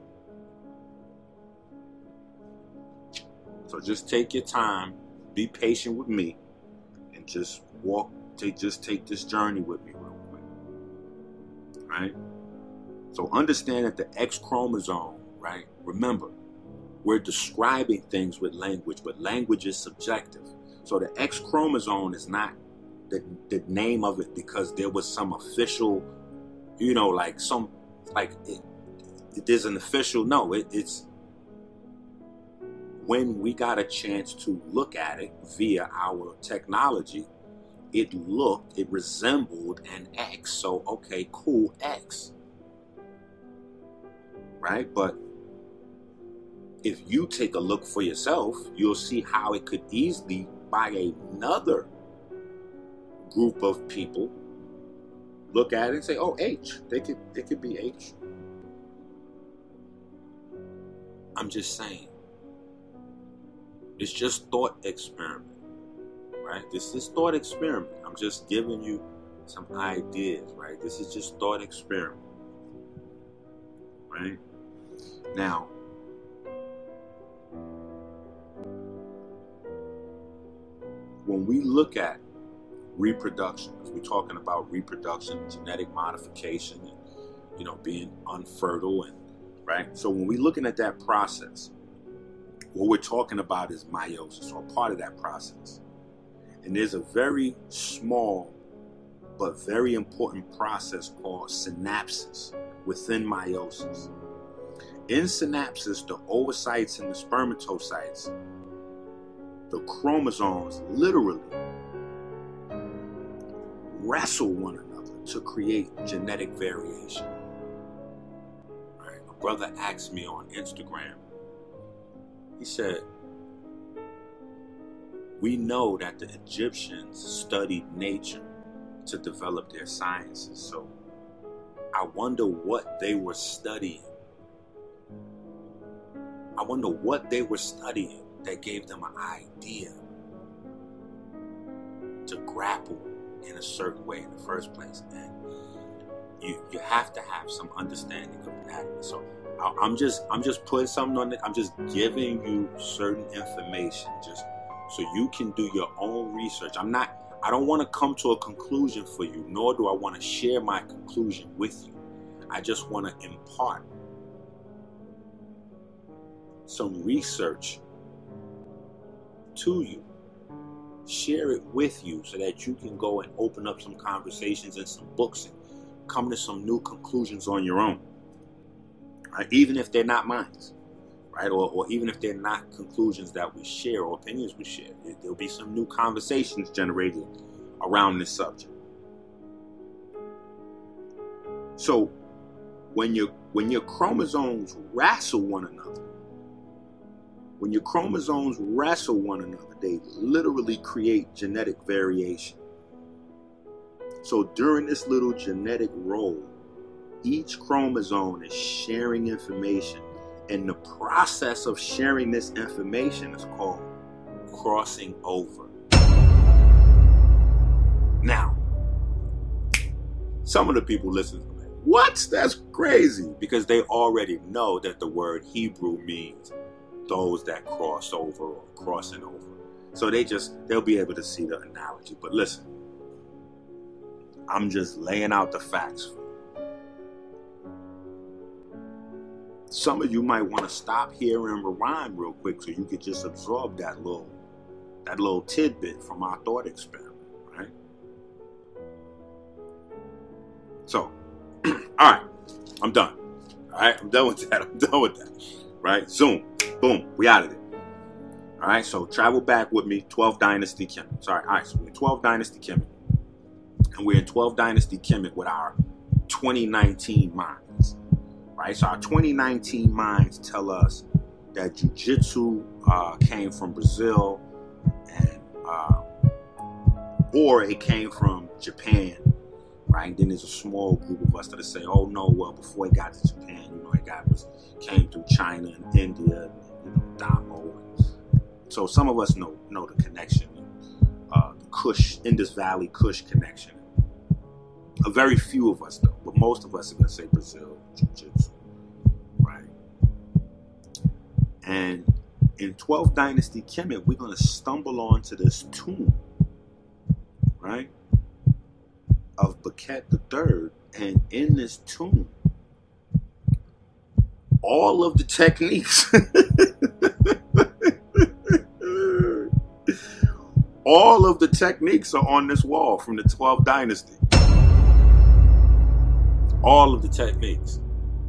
So just take your time, be patient with me, and just walk, take, just take this journey with me real quick, right? So understand that the X chromosome, right? Remember, we're describing things with language, but language is subjective. So the X chromosome is not the, the name of it because there was some official, you know, like some, like it, it, there's an official, no, it, it's when we got a chance to look at it via our technology, it looked, it resembled an X. So, okay, cool, X. Right? But if you take a look for yourself, you'll see how it could easily, by another group of people, look at it and say, oh, H. They could, it could be H. I'm just saying. It's just thought experiment. Right? This is thought experiment. I'm just giving you some ideas, right? This is just thought experiment. Right? Now, when we look at reproduction, because we're talking about reproduction, genetic modification, and, you know, being unfertile, and right. So when we're looking at that process, what we're talking about is meiosis, or part of that process. And there's a very small but very important process called synapsis within meiosis. In synapsis, the oocytes and the spermatocytes, the chromosomes literally wrestle one another to create genetic variation. Right? A brother asked me on Instagram, he said, we know that the Egyptians studied nature to develop their sciences, so I wonder what they were studying. I wonder what they were studying that gave them an idea to grapple in a certain way in the first place. And you you have to have some understanding of anatomy. So I, I'm just I'm just putting something on it. I'm just giving you certain information just so you can do your own research. I'm not I don't want to come to a conclusion for you, nor do I want to share my conclusion with you. I just want to impart some research to you, share it with you so that you can go and open up some conversations and some books and come to some new conclusions on your own, right? Even if they're not mine, right? Or, or even if they're not conclusions that we share or opinions we share, there'll be some new conversations generated around this subject. So when your when your chromosomes wrestle one another, When your chromosomes wrestle one another, they literally create genetic variation. So during this little genetic role, each chromosome is sharing information. And the process of sharing this information is called crossing over. Now, some of the people listen to me, What? That's crazy. Because they already know that the word Hebrew means those that cross over or crossing over. So they just, they'll be able to see the analogy. But listen, I'm just laying out the facts for you. Some of you might want to stop here and rewind real quick so you could just absorb that little, that little tidbit from our thought experiment, right? So, all right, I'm done. All right, I'm done with that. I'm done with that. Right? Zoom. Boom. We out of there. All right, so travel back with me. twelfth Dynasty Kemet. Sorry. All right, so we're in twelfth Dynasty Kemet. And we're in twelfth Dynasty Kemet with our twenty nineteen minds. Right? So our twenty nineteen minds tell us that jiu-jitsu uh, came from Brazil, and uh, or it came from Japan. Right? And then there's a small group of us that say, oh no, well, before it got to Japan, you know, it got was came through China and India, and, you know, Damo. And so some of us know know the connection, uh, the Kush, Indus Valley Kush connection. A very few of us though, but most of us are gonna say Brazil Jiu-Jitsu, right? And in twelfth Dynasty Kemet, we're gonna stumble onto this tomb, right? Of Becket the Third, and in this tomb, all of the techniques, all of the techniques are on this wall from the twelfth Dynasty. All of the techniques.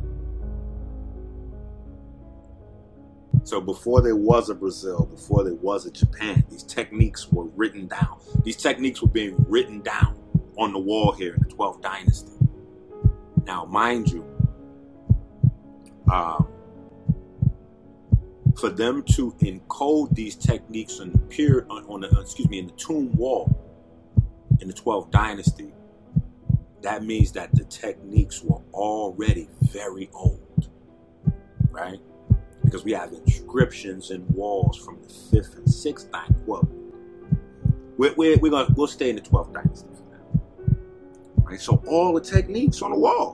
So before there was a Brazil, before there was a Japan, these techniques were written down. These techniques were being written down on the wall here in the twelfth Dynasty. Now, mind you, uh, for them to encode these techniques on the pier, on, on the excuse me, in the tomb wall in the twelfth Dynasty, that means that the techniques were already very old, right? Because we have inscriptions in walls from the fifth and sixth dynasty. Well, we're, we're, we're gonna we'll stay in the twelfth Dynasty for now, right? So all the techniques on the wall.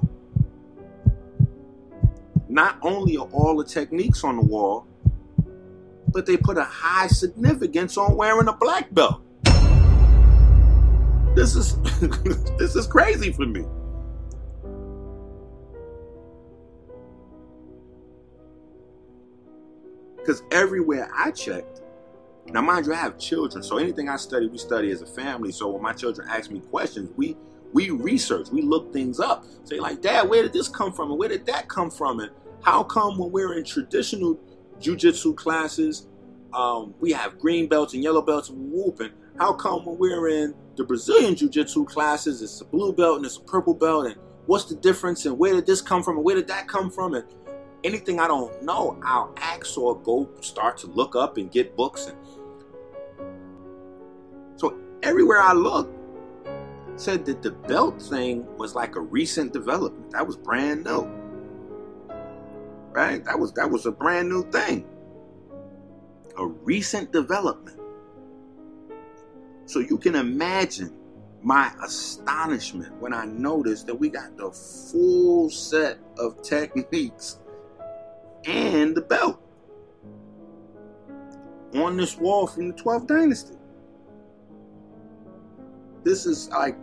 Not only are all the techniques on the wall, but they put a high significance on wearing a black belt. This is this is crazy for me. Because everywhere I checked, now mind you, I have children, so anything I study, we study as a family. So when my children ask me questions, we we research, we look things up. Say like, Dad, where did this come from? And where did that come from? And how come when we're in traditional jiu-jitsu classes, um, we have green belts and yellow belts and whooping? How come when we're in the Brazilian jiu-jitsu classes, it's a blue belt and it's a purple belt? And what's the difference? And where did this come from? And where did that come from? And anything I don't know, I'll ask or go start to look up and get books. And so everywhere I looked, said that the belt thing was like a recent development. That was brand new. Right? That was that was a brand new thing. A recent development. So you can imagine my astonishment when I noticed that we got the full set of techniques and the belt on this wall from the twelfth Dynasty. This is like,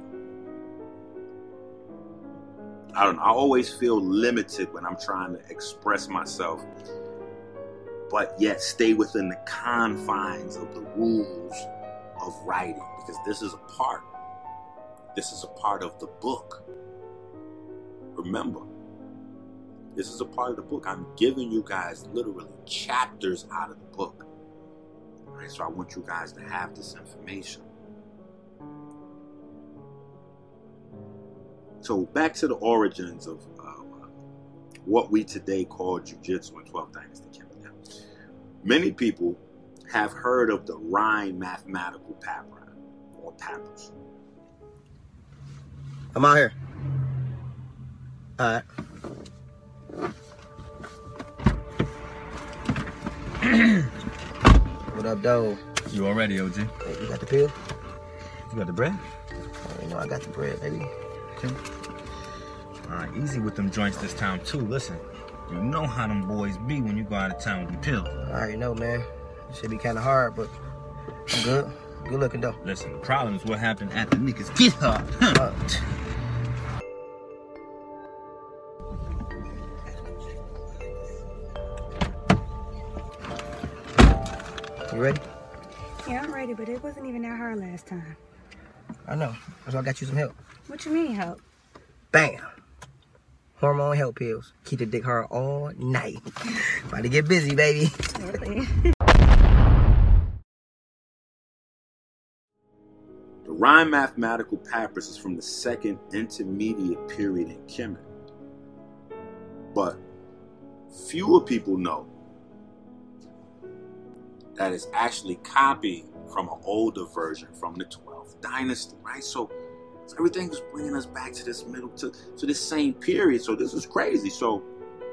I don't know, I always feel limited when I'm trying to express myself, but yet stay within the confines of the rules of writing, because this is a part, this is a part of the book. Remember, this is a part of the book. I'm giving you guys literally chapters out of the book. All right, so I want you guys to have this information. So back to the origins of uh, what we today call jiu-jitsu in twelfth Dynasty Kemet. Many people have heard of the Rhine mathematical papyri or papyrus. I'm out here. All right. What up, though? You all ready, O G? Hey, you got the pill? You got the bread? Oh, you know I got the bread, baby. Okay. All Uh, easy with them joints this time, too. Listen, you know how them boys be when you go out of town with them pills. I already know, man. It should be kind of hard, but I'm good. Good looking, though. Listen, the problem is what happened at the niggas get her. Uh, You ready? Yeah, I'm ready, but it wasn't even that hard last time. I know. That's why I got you some help. What you mean, help? Bam. Hormone help pills. Keep the dick hard all night. About to get busy, baby. Really? The Rhine Mathematical Papyrus is from the second intermediate period in Kemet. But fewer people know that it's actually copied from an older version from the twelfth dynasty, right? So, so everything is bringing us back to this middle, to, to this same period. So this is crazy. So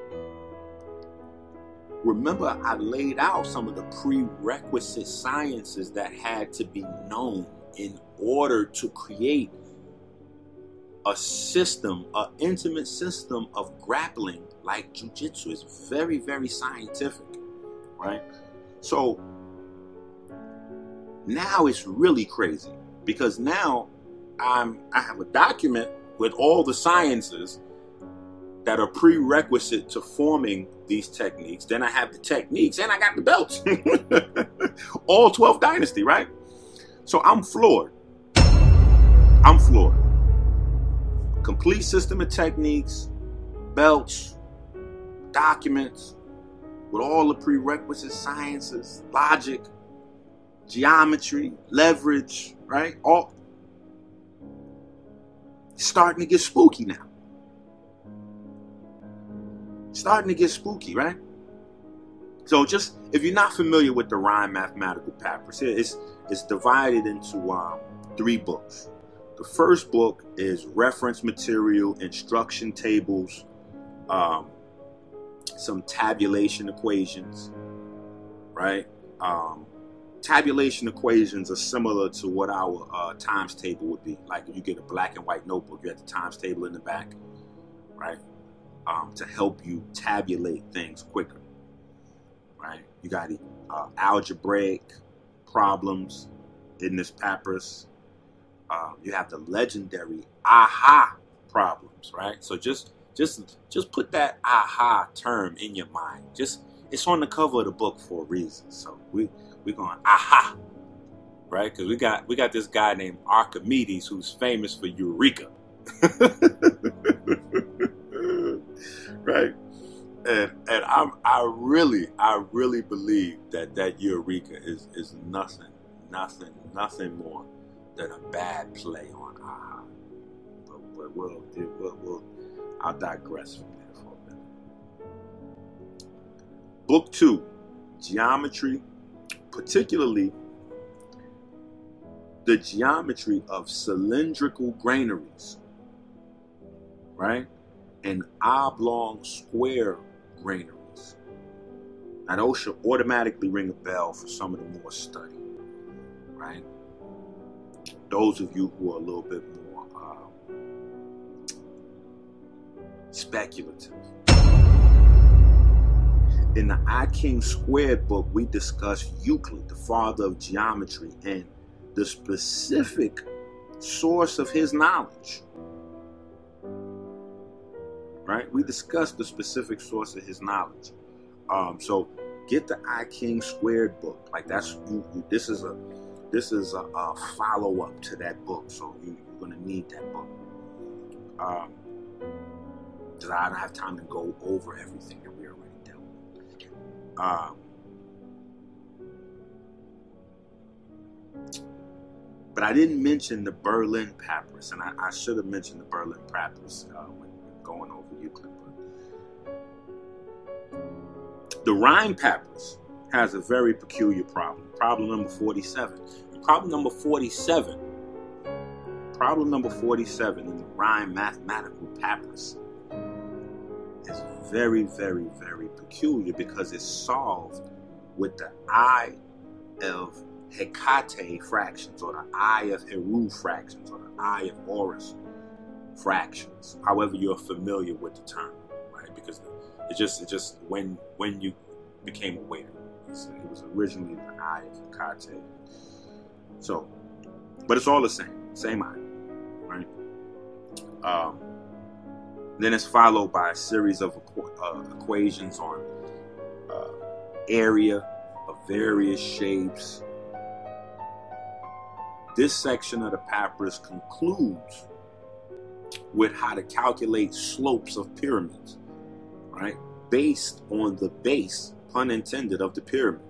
remember, I laid out some of the prerequisite sciences that had to be known in order to create a system, an intimate system of grappling like jiu-jitsu. It's very, very scientific, right? So now it's really crazy because now I'm I have a document with all the sciences that are prerequisite to forming these techniques. Then I have the techniques and I got the belts. All twelfth dynasty, right? So I'm floored. I'm floored. Complete system of techniques, belts, documents, with all the prerequisite sciences, logic, geometry, leverage, right? All starting to get spooky now. Starting to get spooky, right? So just, if you're not familiar with the Rhine Mathematical Papyrus, it's, it's divided into um, three books. The first book is reference material, instruction tables, um, some tabulation equations, right? Um, tabulation equations are similar to what our uh, times table would be. Like if you get a black and white notebook, you have the times table in the back, right? Um, to help you tabulate things quicker, right? You got uh, algebraic problems in this papyrus. Uh, you have the legendary aha problems, right? So just Just just put that aha term in your mind. Just it's on the cover of the book for a reason. So we we're going aha, right? Because we got we got this guy named Archimedes who's famous for Eureka, right? And and I'm I really I really believe that that Eureka is is nothing nothing nothing more than a bad play on aha. But, but we'll we'll. we'll I'll digress from there for a minute. Book two, geometry, particularly the geometry of cylindrical granaries, right? And oblong square granaries. Now those should automatically ring a bell for some of the more study, right? Those of you who are a little bit more speculative. In the I King Squared book, we discuss Euclid, the father of geometry, and the specific source of his knowledge. Right? We discussed the specific source of his knowledge. Um, so get the I King Squared book. Like that's you, you, this is a this is a, a follow up to that book. So you, you're gonna need that book. Um, Because I don't have time to go over everything that we already dealt with. Um, but I didn't mention the Berlin Papyrus, and I, I should have mentioned the Berlin Papyrus uh, when going over Euclid. But the Rhine Papyrus has a very peculiar problem. Problem number forty-seven. Problem number forty-seven. Problem number forty-seven in the Rhine Mathematical Papyrus is very, very, very peculiar because it's solved with the eye of Hecate fractions, or the eye of Heru fractions, or the eye of Horus fractions. However, you're familiar with the term, right? Because it just, it just when when you became aware, it was originally the eye of Hecate. So, but it's all the same, same eye, right? Um, then it's followed by a series of equ- uh, equations on uh, area of various shapes. This section of the papyrus concludes with how to calculate slopes of pyramids, right? Based on the base, pun intended, of the pyramid.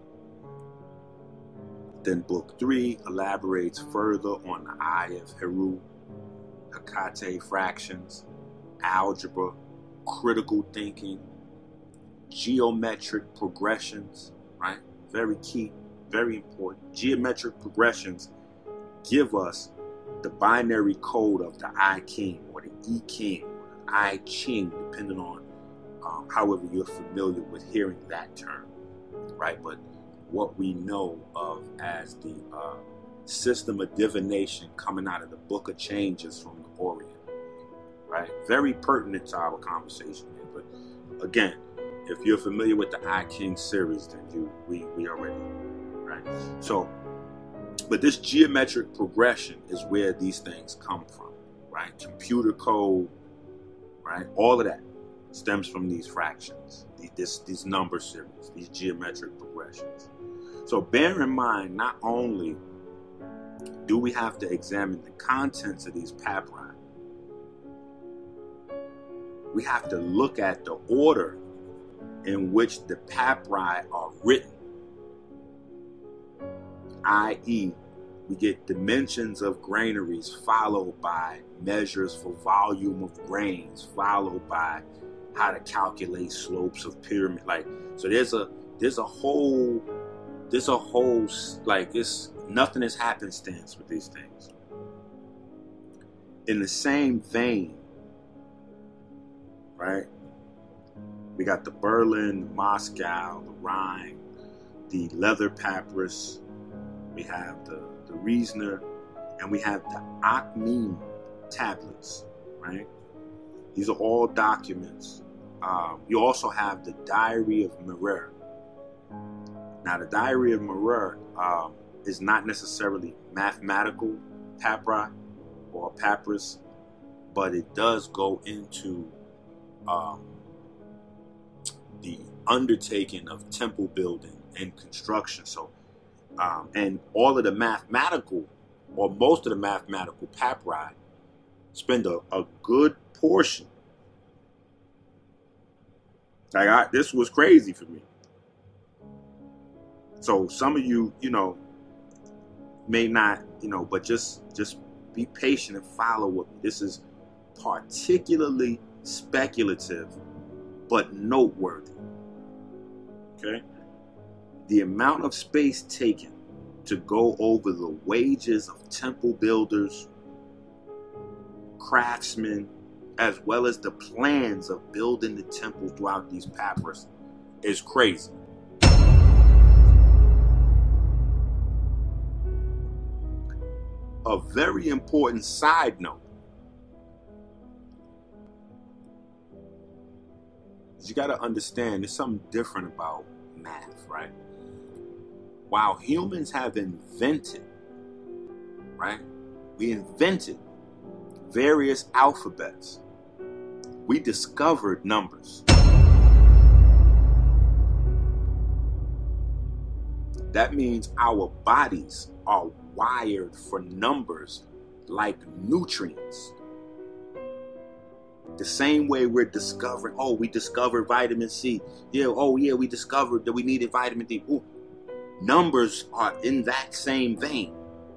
Then book three elaborates further on the eye of Heru, Hecate fractions, algebra, critical thinking, geometric progressions, right? Very key, very important. Geometric progressions give us the binary code of the I Ching or the I Ching or the I Ching, depending on um, however you're familiar with hearing that term, right? But what we know of as the uh, system of divination coming out of the Book of Changes from the Orient, right? Very pertinent to our conversation here. But again, if you're familiar with the I Ching series, then you we we already, right? So, but this geometric progression is where these things come from, right? Computer code, right? All of that stems from these fractions, these, this, these number series, these geometric progressions. So bear in mind, not only do we have to examine the contents of these papyri, we have to look at the order in which the papyri are written, that is, we get dimensions of granaries followed by measures for volume of grains, followed by how to calculate slopes of pyramid. Like, so there's a there's a whole there's a whole like it's nothing is happenstance with these things. In the same vein, right? We got the Berlin, the Moscow, the Rhine, the leather papyrus. We have the, the Riesner, and we have the Akhmim tablets, right? These are all documents. Um, you also have the Diary of Merer. Now, the Diary of Merer um, is not necessarily mathematical papyri or papyrus, but it does go into um, the undertaking of temple building and construction. So, Um, and all of the mathematical, or most of the mathematical papyri, spend a, a good portion. Like I, this was crazy for me. So some of you, you know, may not, you know, but just just be patient and follow with me. This is particularly speculative, but noteworthy. Okay. The amount of space taken to go over the wages of temple builders, craftsmen, as well as the plans of building the temple throughout these papyrus is crazy. A very important side note is you got to understand there's something different about math, right? While humans have invented, right? We invented various alphabets. We discovered numbers. That means our bodies are wired for numbers like nutrients. The same way we're discovering, oh, we discovered vitamin C. Yeah, oh yeah, we discovered that we needed vitamin D. Ooh. Numbers are in that same vein,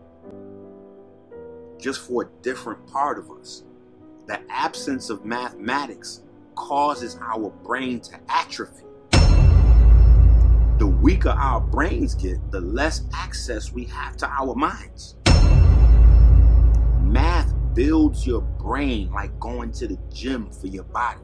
just for a different part of us. The absence of mathematics causes our brain to atrophy. The weaker our brains get, the less access we have to our minds. Math builds your brain like going to the gym for your body.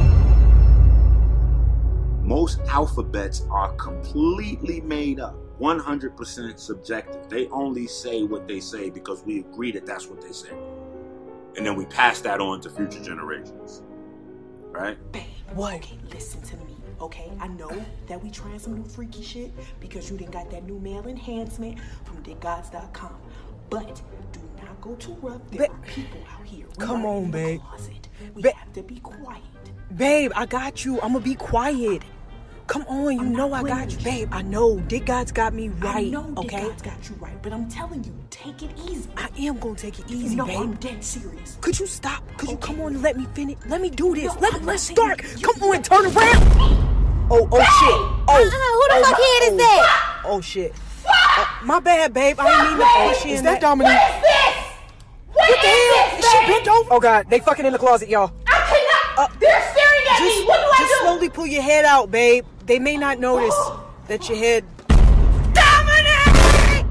Most alphabets are completely made up, one hundred percent subjective. They only say what they say because we agree that that's what they say. And then we pass that on to future generations. Right? Babe, what? Okay, listen to me, okay? I know that we trying some new freaky shit because you done got that new male enhancement from dick gods dot com. But do not go too rough. There ba- are people out here. We Come on, babe. We ba- have to be quiet. Babe, I got you. I'm gonna be quiet. Come on, you I'm know I got you. Babe, I know. Dick Gods got me right, I know okay? Dick Gods got you right, but I'm telling you, take it easy. I am gonna take it easy, no, babe. I'm dead serious. Could you stop? Could okay. you come on and let me finish? Let me do this. No, let, I'm let's saying start. you, Come on, turn around. Oh, oh, shit. Oh, uh-uh, who the oh, fuck my, head is oh, that? Oh, shit. Uh, my bad, babe. I didn't mean to push in. Is that, that Dominique? What is this? What, what the hell? is Is she bent over? Oh, God. They fucking in the closet, y'all. I cannot. Uh, They're staring at just, me. What do I just do? slowly pull your head out, babe. They may not notice that your head... Dominic!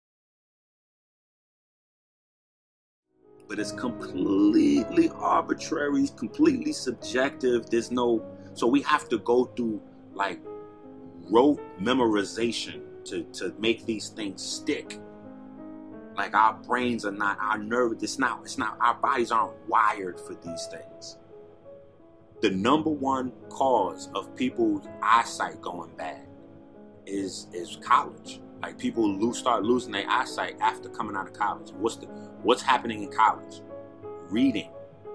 But it's completely arbitrary, it's completely subjective. There's no... So we have to go through, like, rote memorization to, to make these things stick. Like, our brains are not, our nerves, it's not, it's not, our bodies aren't wired for these things. The number one cause of people's eyesight going bad is is college. Like, people lose, start losing their eyesight after coming out of college. What's the what's happening in college? Reading.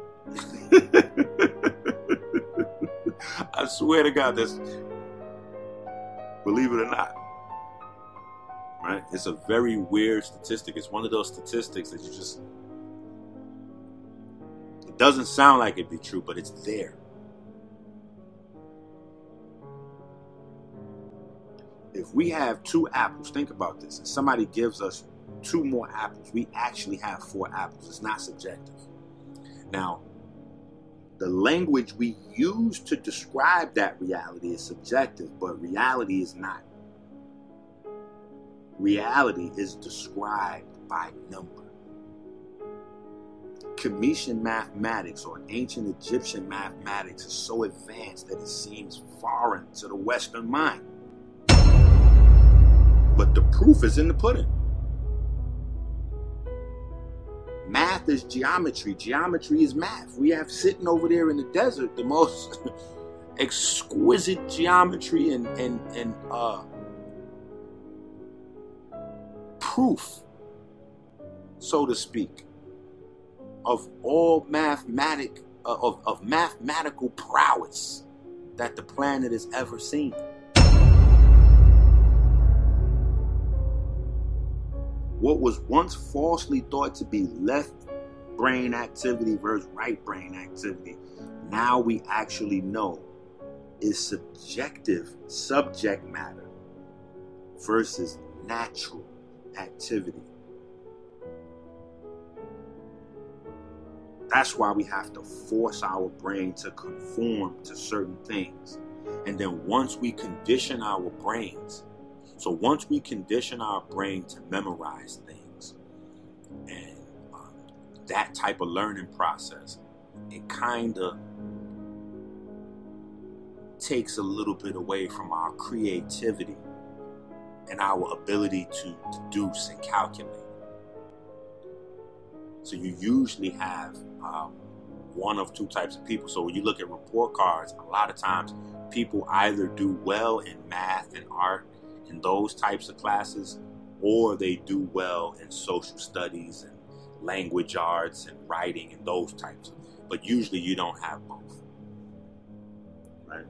I swear to God, this. Believe it or not, right? It's a very weird statistic. It's one of those statistics that you just. It doesn't sound like it'd be true, but it's there. If we have two apples, think about this, and somebody gives us two more apples, we actually have four apples. It's not subjective. Now, the language we use to describe that reality is subjective, but reality is not. Reality is described by number. Cometian mathematics or ancient Egyptian mathematics is so advanced that it seems foreign to the Western mind. But the proof is in the pudding. Math is geometry. Geometry is math. We have sitting over there in the desert the most exquisite geometry and and and uh, proof, so to speak, of all mathematic uh, of of mathematical prowess that the planet has ever seen. What was once falsely thought to be left brain activity versus right brain activity, now we actually know is subjective subject matter versus natural activity. That's why we have to force our brain to conform to certain things. And then once we condition our brains, So once we condition our brain to memorize things and um, that type of learning process, it kind of takes a little bit away from our creativity and our ability to deduce and calculate. So you usually have um, one of two types of people. So when you look at report cards, a lot of times people either do well in math and art in those types of classes, or they do well in social studies and language arts and writing and those types of, but usually you don't have both, right?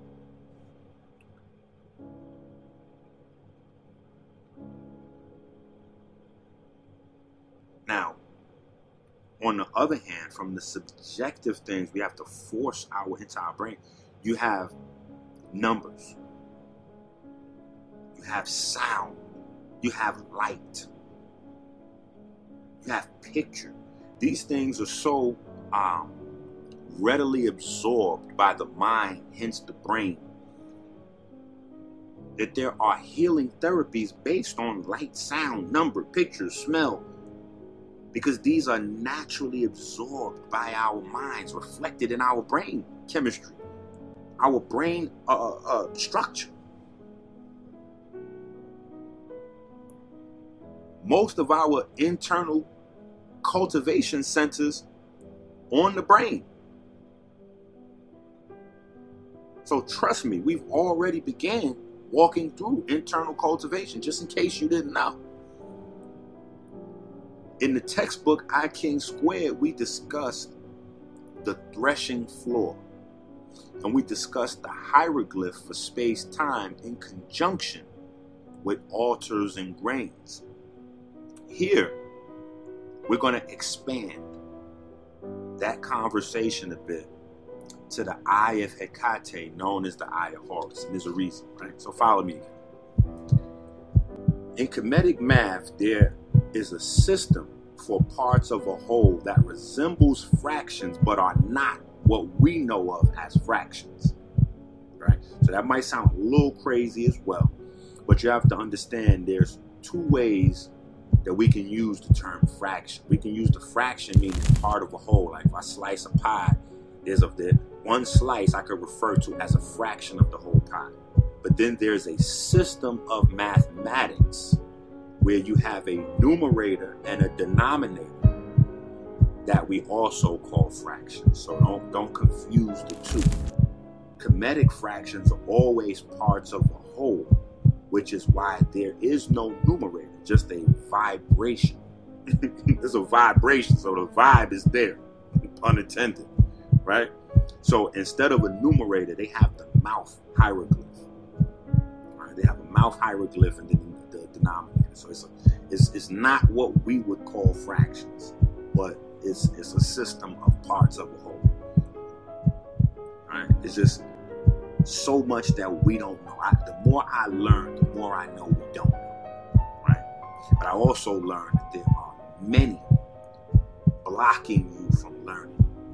Now, on the other hand, from the subjective things we have to force our into our brain, you have numbers, you have sound, you have light, you have picture. These things are so um, readily absorbed by the mind, hence the brain, that there are healing therapies based on light, sound, number, picture, smell, because these are naturally absorbed by our minds, reflected in our brain chemistry, our brain uh, uh, structure. Most of our internal cultivation centers on the brain. So trust me, we've already began walking through internal cultivation, just in case you didn't know. In the textbook I King Squared, we discussed the threshing floor. And we discussed the hieroglyph for space-time in conjunction with altars and grains. Here, we're going to expand that conversation a bit to the Eye of Hecate, known as the Eye of Horus. And there's a reason, right? So follow me again. In Kemetic math, there is a system for parts of a whole that resembles fractions but are not what we know of as fractions, right? So that might sound a little crazy as well, but you have to understand there's two ways that we can use the term fraction. We can use the fraction meaning part of a whole. Like if I slice a pie, there's of the one slice I could refer to as a fraction of the whole pie. But then there's a system of mathematics where you have a numerator and a denominator that we also call fractions. So don't, don't confuse the two. Kemetic fractions are always parts of a whole, which is why there is no numerator, just a vibration. There's a vibration, so the vibe is there, pun intended, right? So instead of a numerator, they have the mouth hieroglyph. Right? They have a mouth hieroglyph and then the, the denominator. So it's, a, it's it's not what we would call fractions, but it's it's a system of parts of a whole. Right? It's just so much that we don't know. I, the more I learn, the more I know we don't know. Right? But I also learned that there are many blocking you from learning.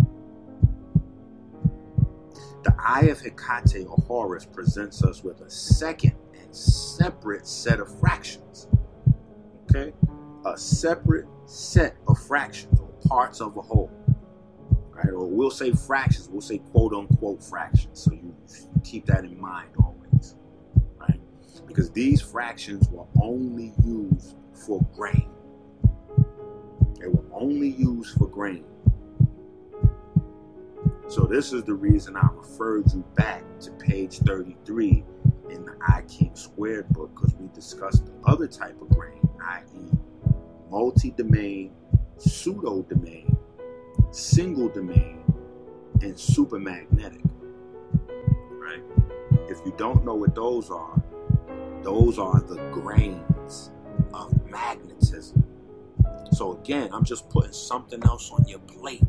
The Eye of Hecate or Horus presents us with a second and separate set of fractions. Okay? A separate set of fractions or parts of a whole. Right? Or we'll say fractions, we'll say quote unquote fractions. So you, you keep that in mind always. Right? Because these fractions were only used for grain. They were only used for grain. So this is the reason I referred you back to page thirty-three in the I King Squared book, because we discussed the other type of grain, that is multi-domain, pseudo-domain, single-domain, and supermagnetic. Right? If you don't know what those are, those are the grains of magnetism. So again, I'm just putting something else on your plate.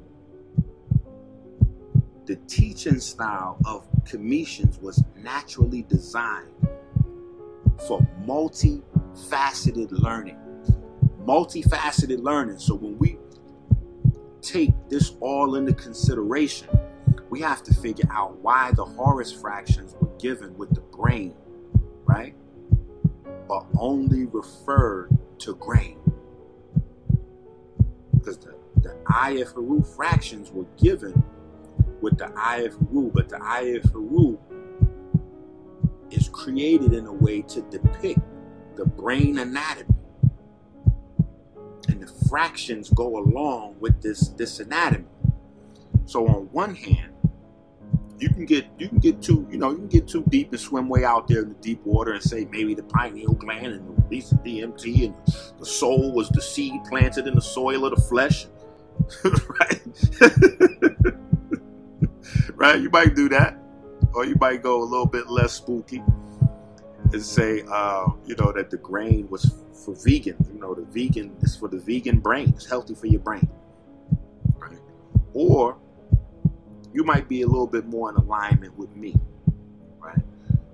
The teaching style of Cometians was naturally designed for multifaceted learning. Multifaceted learning. So when we take this all into consideration, we have to figure out why the Horus fractions were given with the brain, right? But only referred to grain. Because the, the Eye of Heru fractions were given with the Eye of Heru, but the Eye of Heru is created in a way to depict the brain anatomy. And the fractions go along with this, this anatomy. So on one hand, you can get you can get too, you know, you can get too deep and swim way out there in the deep water and say maybe the pineal gland and the release of D M T and the soul was the seed planted in the soil of the flesh. Right? Right? You might do that. Or you might go a little bit less spooky and say, uh, you know, that the grain was for vegan. You know, the vegan is for the vegan brain. It's healthy for your brain. Right? Or you might be a little bit more in alignment with me. Right?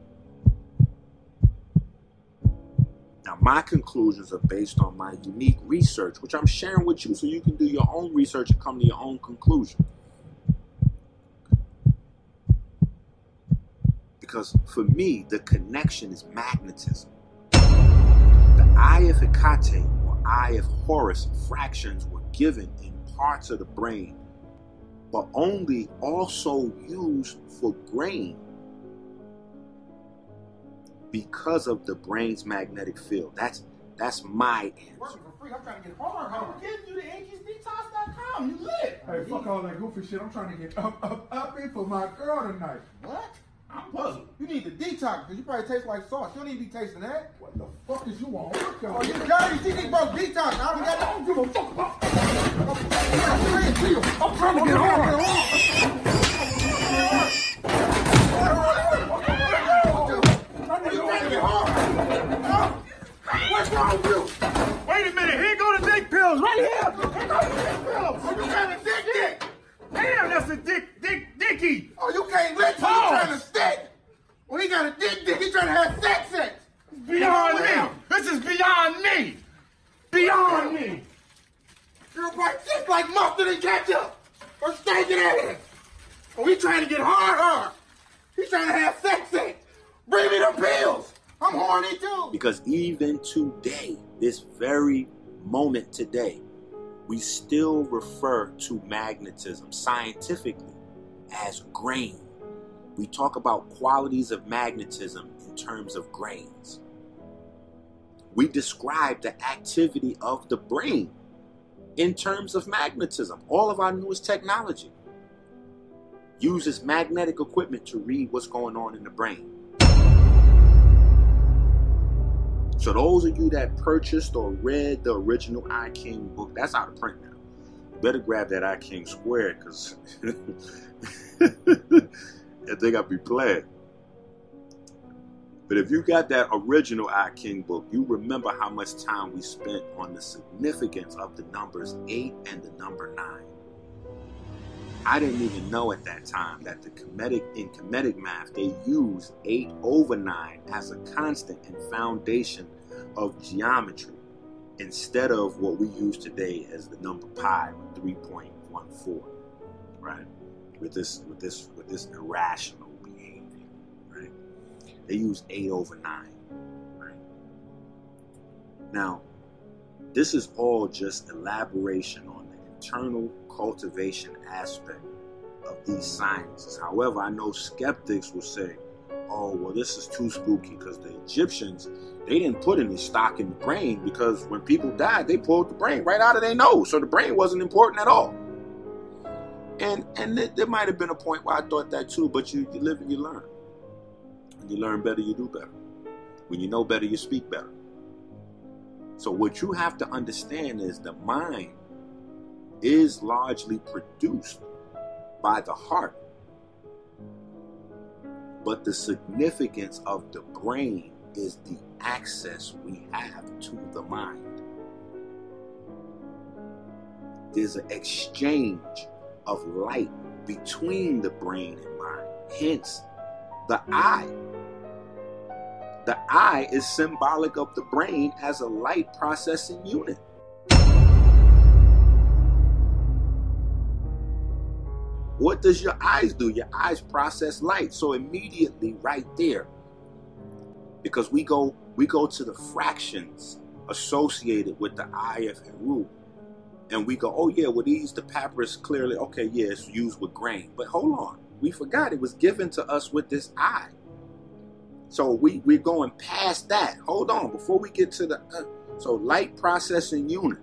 Now, my conclusions are based on my unique research, which I'm sharing with you so you can do your own research and come to your own conclusion. Because for me, the connection is magnetism. The Eye of Hecate or Eye of Horus fractions were given in parts of the brain, but only also used for grain because of the brain's magnetic field. That's that's my answer. Working for free. I'm trying to get hard. I'm getting you to Yankees Detox dot com. something. You lit. Hey, fuck all that goofy shit. I'm trying to get up, up, uppy for my girl tonight. What? I'm puzzled. You need to detox because you probably taste like sauce. You don't need to be tasting that. What the fuck is you on? Look, Oh, you dirty. You need both detox. I don't got I don't give a fuck about. I'm trying to get hard. What's wrong with you? Wait a minute, here go the dick pills, right here. Here go the dick pills. Oh, you trying to dick dick? Damn, that's a dick, dick, dicky. Oh, you can't let you trying to stick. Well, he got a dick dick. He trying to have sex sex. Beyond me. This is beyond me. Beyond me. Girl, probably tastes like mustard and ketchup. Or steak and eggs. Oh, he trying to get hard hard. He's trying to have sex sex. Bring me the pills. I'm horny too. Because even today, this very moment today, we still refer to magnetism scientifically as grain. We talk about qualities of magnetism in terms of grains. We describe the activity of the brain in terms of magnetism. All of our newest technology uses magnetic equipment to read what's going on in the brain. So those of you that purchased or read the original I King book, that's out of print now. You better grab that I King Square, because I think I'll be playing. But if you got that original I King book, you remember how much time we spent on the significance of the numbers eight and the number nine. I didn't even know at that time that the Kemetic, in Kemetic math, they use eight over nine as a constant and foundation of geometry instead of what we use today as the number pi, three point one four, right? With this, with this, with this irrational behavior, right? They use eight over nine, right? Now, this is all just elaboration on the internal cultivation aspect of these sciences. However, I know skeptics will say, oh, well, this is too spooky because the Egyptians, they didn't put any stock in the brain because when people died, they pulled the brain right out of their nose. So the brain wasn't important at all. And and th- there might have been a point where I thought that too, but you, you live and you learn. When you learn better, you do better. When you know better, you speak better. So what you have to understand is the mind is largely produced by the heart. But the significance of the brain is the access we have to the mind. There's an exchange of light between the brain and mind. Hence, the eye. The eye is symbolic of the brain as a light processing unit. What does your eyes do? Your eyes process light. So immediately right there, because we go we go to the fractions associated with the eye of Heru, and we go, oh yeah, well these, the papyrus clearly, okay, yeah, it's used with grain. But hold on, we forgot it was given to us with this eye. So we, we're going past that. Hold on, before we get to the, uh, so light processing unit.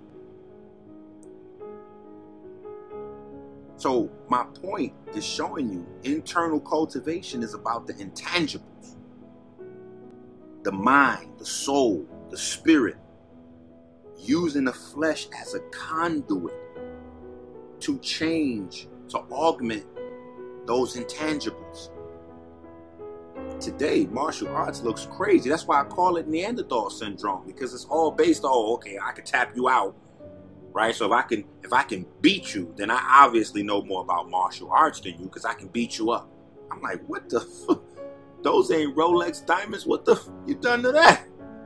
So my point is showing you internal cultivation is about the intangibles. The mind, the soul, the spirit, using the flesh as a conduit to change, to augment those intangibles. Today, martial arts looks crazy. That's why I call it Neanderthal syndrome, because it's all based on, oh, okay, I can tap you out, right? So if I can, if I can beat you, then I obviously know more about martial arts than you, because I can beat you up. I'm like, what the fuck? Those ain't Rolex diamonds. What the f- you done to that?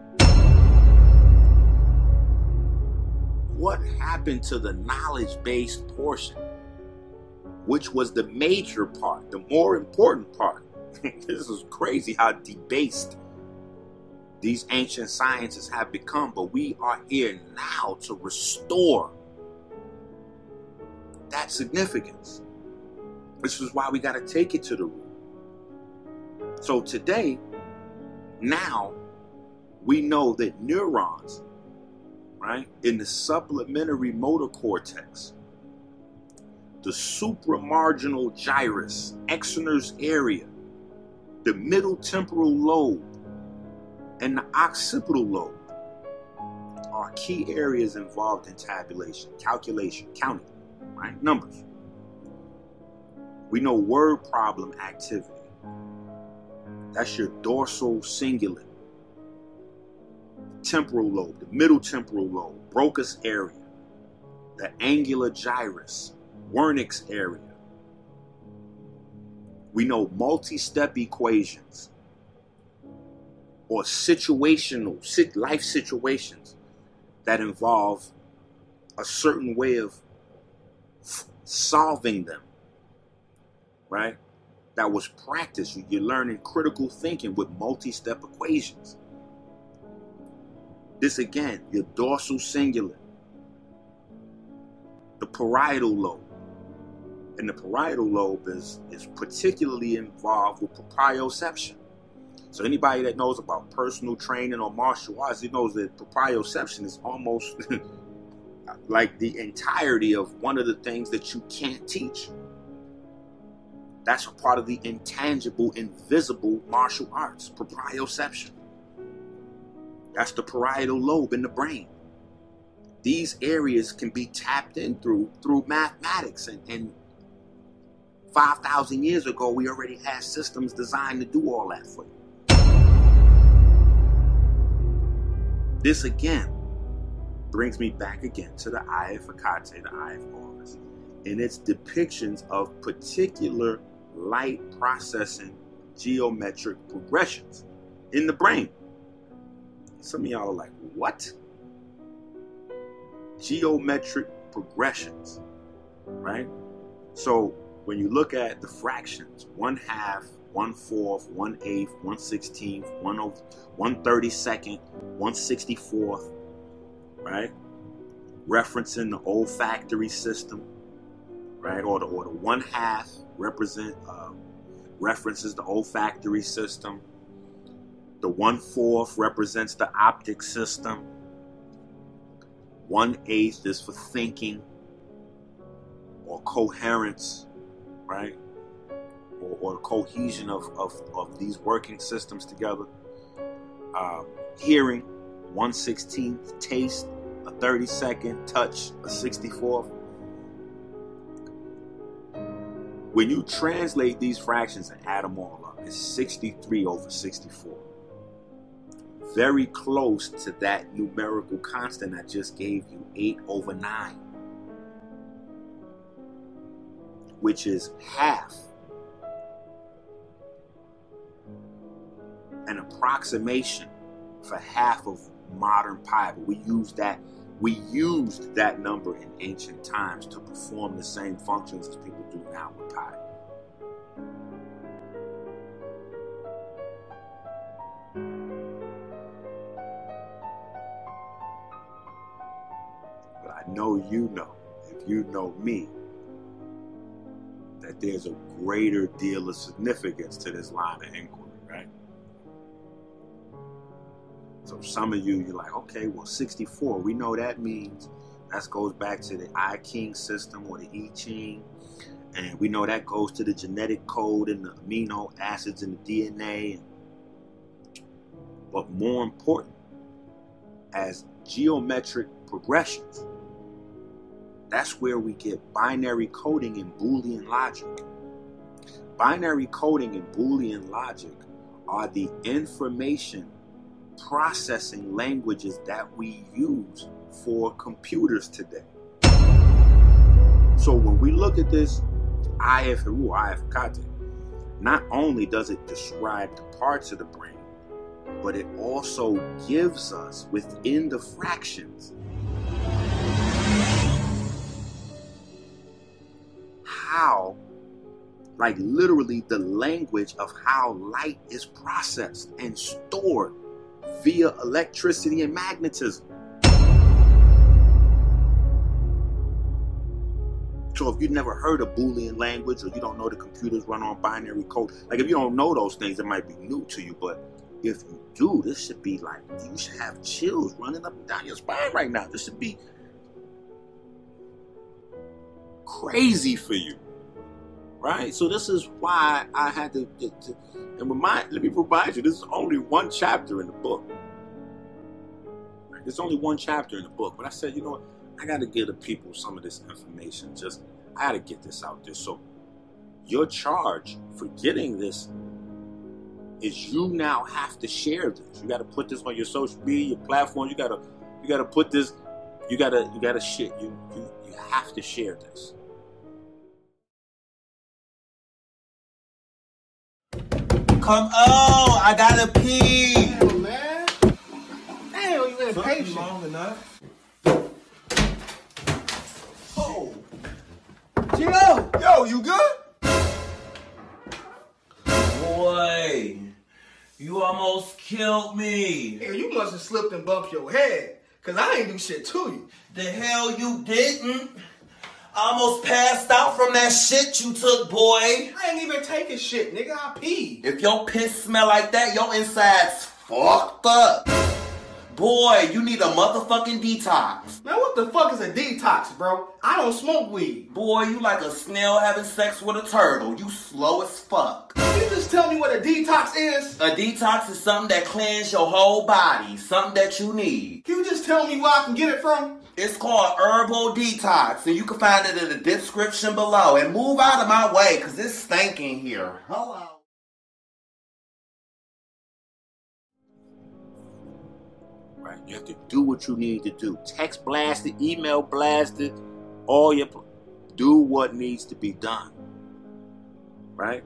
What happened to the knowledge-based portion, which was the major part, the more important part? This is crazy how debased these ancient sciences have become, but we are here now to restore that significance, which is why we got to take it to the root. So today, now, we know that neurons, right, in the supplementary motor cortex the supramarginal gyrus, Exner's area, the middle temporal lobe, and the occipital lobe are key areas involved in tabulation, calculation, counting, right? Numbers. We know word problem activity. That's your dorsal cingulate, temporal lobe, the middle temporal lobe, Broca's area, the angular gyrus, Wernicke's area. We know multi-step equations or situational, life situations that involve a certain way of solving them, right? That was practiced. You're learning critical thinking with multi-step equations. This again, your dorsal cingulate, the parietal lobe. And the parietal lobe is, is particularly involved with proprioception. So anybody that knows about personal training or martial arts, he knows that proprioception is almost like the entirety of one of the things that you can't teach. That's a part of the intangible, invisible martial arts, proprioception. That's the parietal lobe in the brain. These areas can be tapped in through through mathematics. And, and five thousand years ago, we already had systems designed to do all that for you. This again brings me back again to the Eye of Hecate, the Eye of Horus, in its depictions of particular light processing geometric progressions in the brain. Some of y'all are like, what? Geometric progressions, right? So when you look at the fractions, one half, one fourth, one eighth, one sixteenth, one over, one thirty second, one sixty fourth, right? Referencing the olfactory system, right? Or the or the one half represent uh, references the olfactory system. The one fourth represents the optic system. One eighth is for thinking or coherence, right? Or, or the cohesion of, of, of these working systems together. Um, hearing, one sixteenth, taste, a thirty second, touch, a sixty-fourth. When you translate these fractions and add them all up, it's sixty-three over sixty-four. Very close to that numerical constant I just gave you, eight over nine, which is half. An approximation for half of modern pi, but we use that we used that number in ancient times to perform the same functions as people do now with pi. But I know you know, if you know me, that there's a greater deal of significance to this line of inquiry, right? So some of you, you're like, okay, well, sixty-four, we know that means that goes back to the I Ching system or the I Ching. And we know that goes to the genetic code and the amino acids in the D N A. But more important, as geometric progressions, that's where we get binary coding and Boolean logic. Binary coding and Boolean logic are the information processing languages that we use for computers today. So when we look at this Eye of Heru, Eye of Hecate, not only does it describe the parts of the brain, but it also gives us within the fractions how, like literally the language of how light is processed and stored via electricity and magnetism. So if you've never heard of Boolean language, or you don't know the computers run on binary code, like if you don't know those things, it might be new to you. But if you do, this should be like, you should have chills running up and down your spine right now. This should be crazy for you, right? So this is why I had to, to, to and remind. Let me remind you, this is only one chapter in the book. Right? There's only one chapter in the book, but I said, you know what? I got to give the people some of this information. Just I got to get this out there. So your charge for getting this is you now have to share this. You got to put this on your social media, your platform. You got to you got to put this. You got to you got to share. You you you have to share this. Come on, I gotta pee. Damn, man. Damn, you impatient. Long enough. Oh. Gio. Yo, you good? Boy, you almost killed me. Yeah, you must have slipped and bumped your head. Cause I ain't do shit to you. The hell you didn't? I almost passed out from that shit you took, boy. I ain't even taking shit, nigga. I peed. If your piss smell like that, your inside's fucked up. Boy, you need a motherfucking detox. Man, what the fuck is a detox, bro? I don't smoke weed. Boy, you like a snail having sex with a turtle. You slow as fuck. Can you just tell me what a detox is? A detox is something that cleans your whole body. Something that you need. Can you just tell me where I can get it from? It's called Herbal Detox, and you can find it in the description below. And move out of my way, because it's stinking here. Hello. Right? You have to do what you need to do. Text blast it, email blast it, all your do what needs to be done. Right?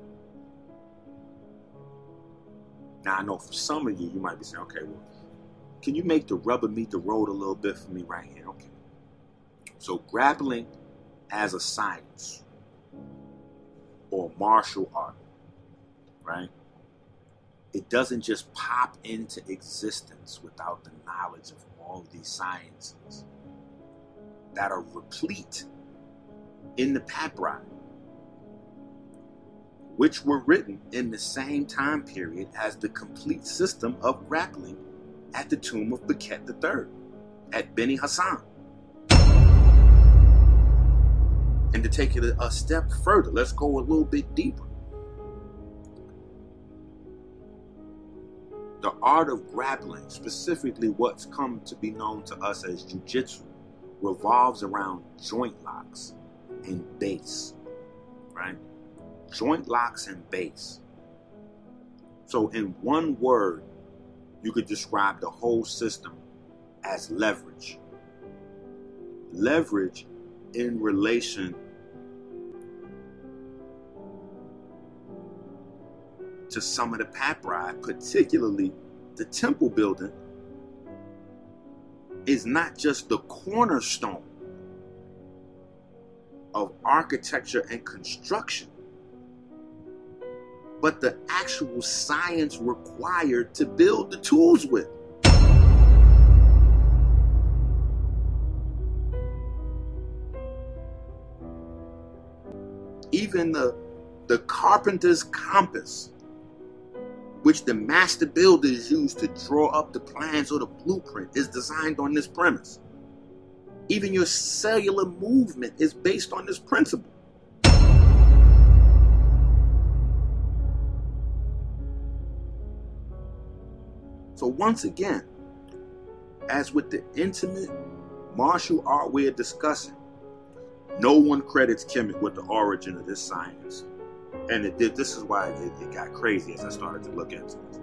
Now I know for some of you, you might be saying, okay, well, can you make the rubber meet the road a little bit for me right here? Okay. So grappling as a science or martial art, right? It doesn't just pop into existence without the knowledge of all of these sciences that are replete in the papyri, which were written in the same time period as the complete system of grappling at the tomb of Becket the Third at Beni Hassan. And to take it a, a step further, let's go a little bit deeper. The art of grappling, specifically what's come to be known to us as jiu-jitsu, revolves around joint locks and base, right? Joint locks and base. So in one word, you could describe the whole system as leverage. Leverage in relation to some of the papyri, particularly the temple building, is not just the cornerstone of architecture and construction, but the actual science required to build the tools with. Even the, the carpenter's compass, which the master builders use to draw up the plans or the blueprint, is designed on this premise. Even your cellular movement is based on this principle. So once again, as with the intimate martial art we're discussing, no one credits Kemet with the origin of this science. And it did. This is why it, it got crazy as I started to look into this.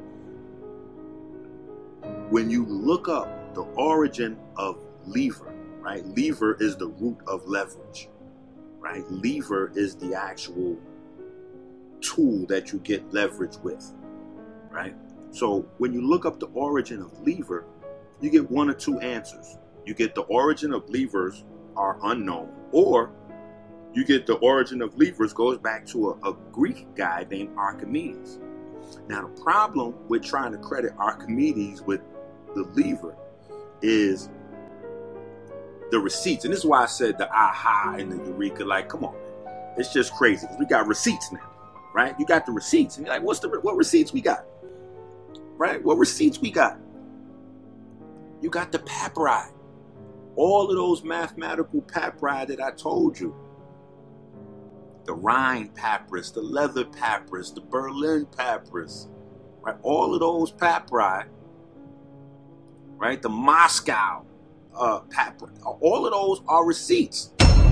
When you look up the origin of lever, right? Lever is the root of leverage, right? Lever is the actual tool that you get leverage with, right? So when you look up the origin of lever, you get one or two answers. You get the origin of levers are unknown, or you get the origin of levers goes back to a, a Greek guy named Archimedes. Now the problem with trying to credit Archimedes with the lever is the receipts. And this is why I said the aha and the eureka. Like, come on, man. It's just crazy. We got receipts now, right? You got the receipts. And you're like, what's the what receipts we got? Right? What receipts we got? You got the papyri. All of those mathematical papyri that I told you the Rhine papyrus, the leather papyrus, the Berlin papyrus, right? All of those papyri, right? The Moscow uh, papyrus, all of those are receipts.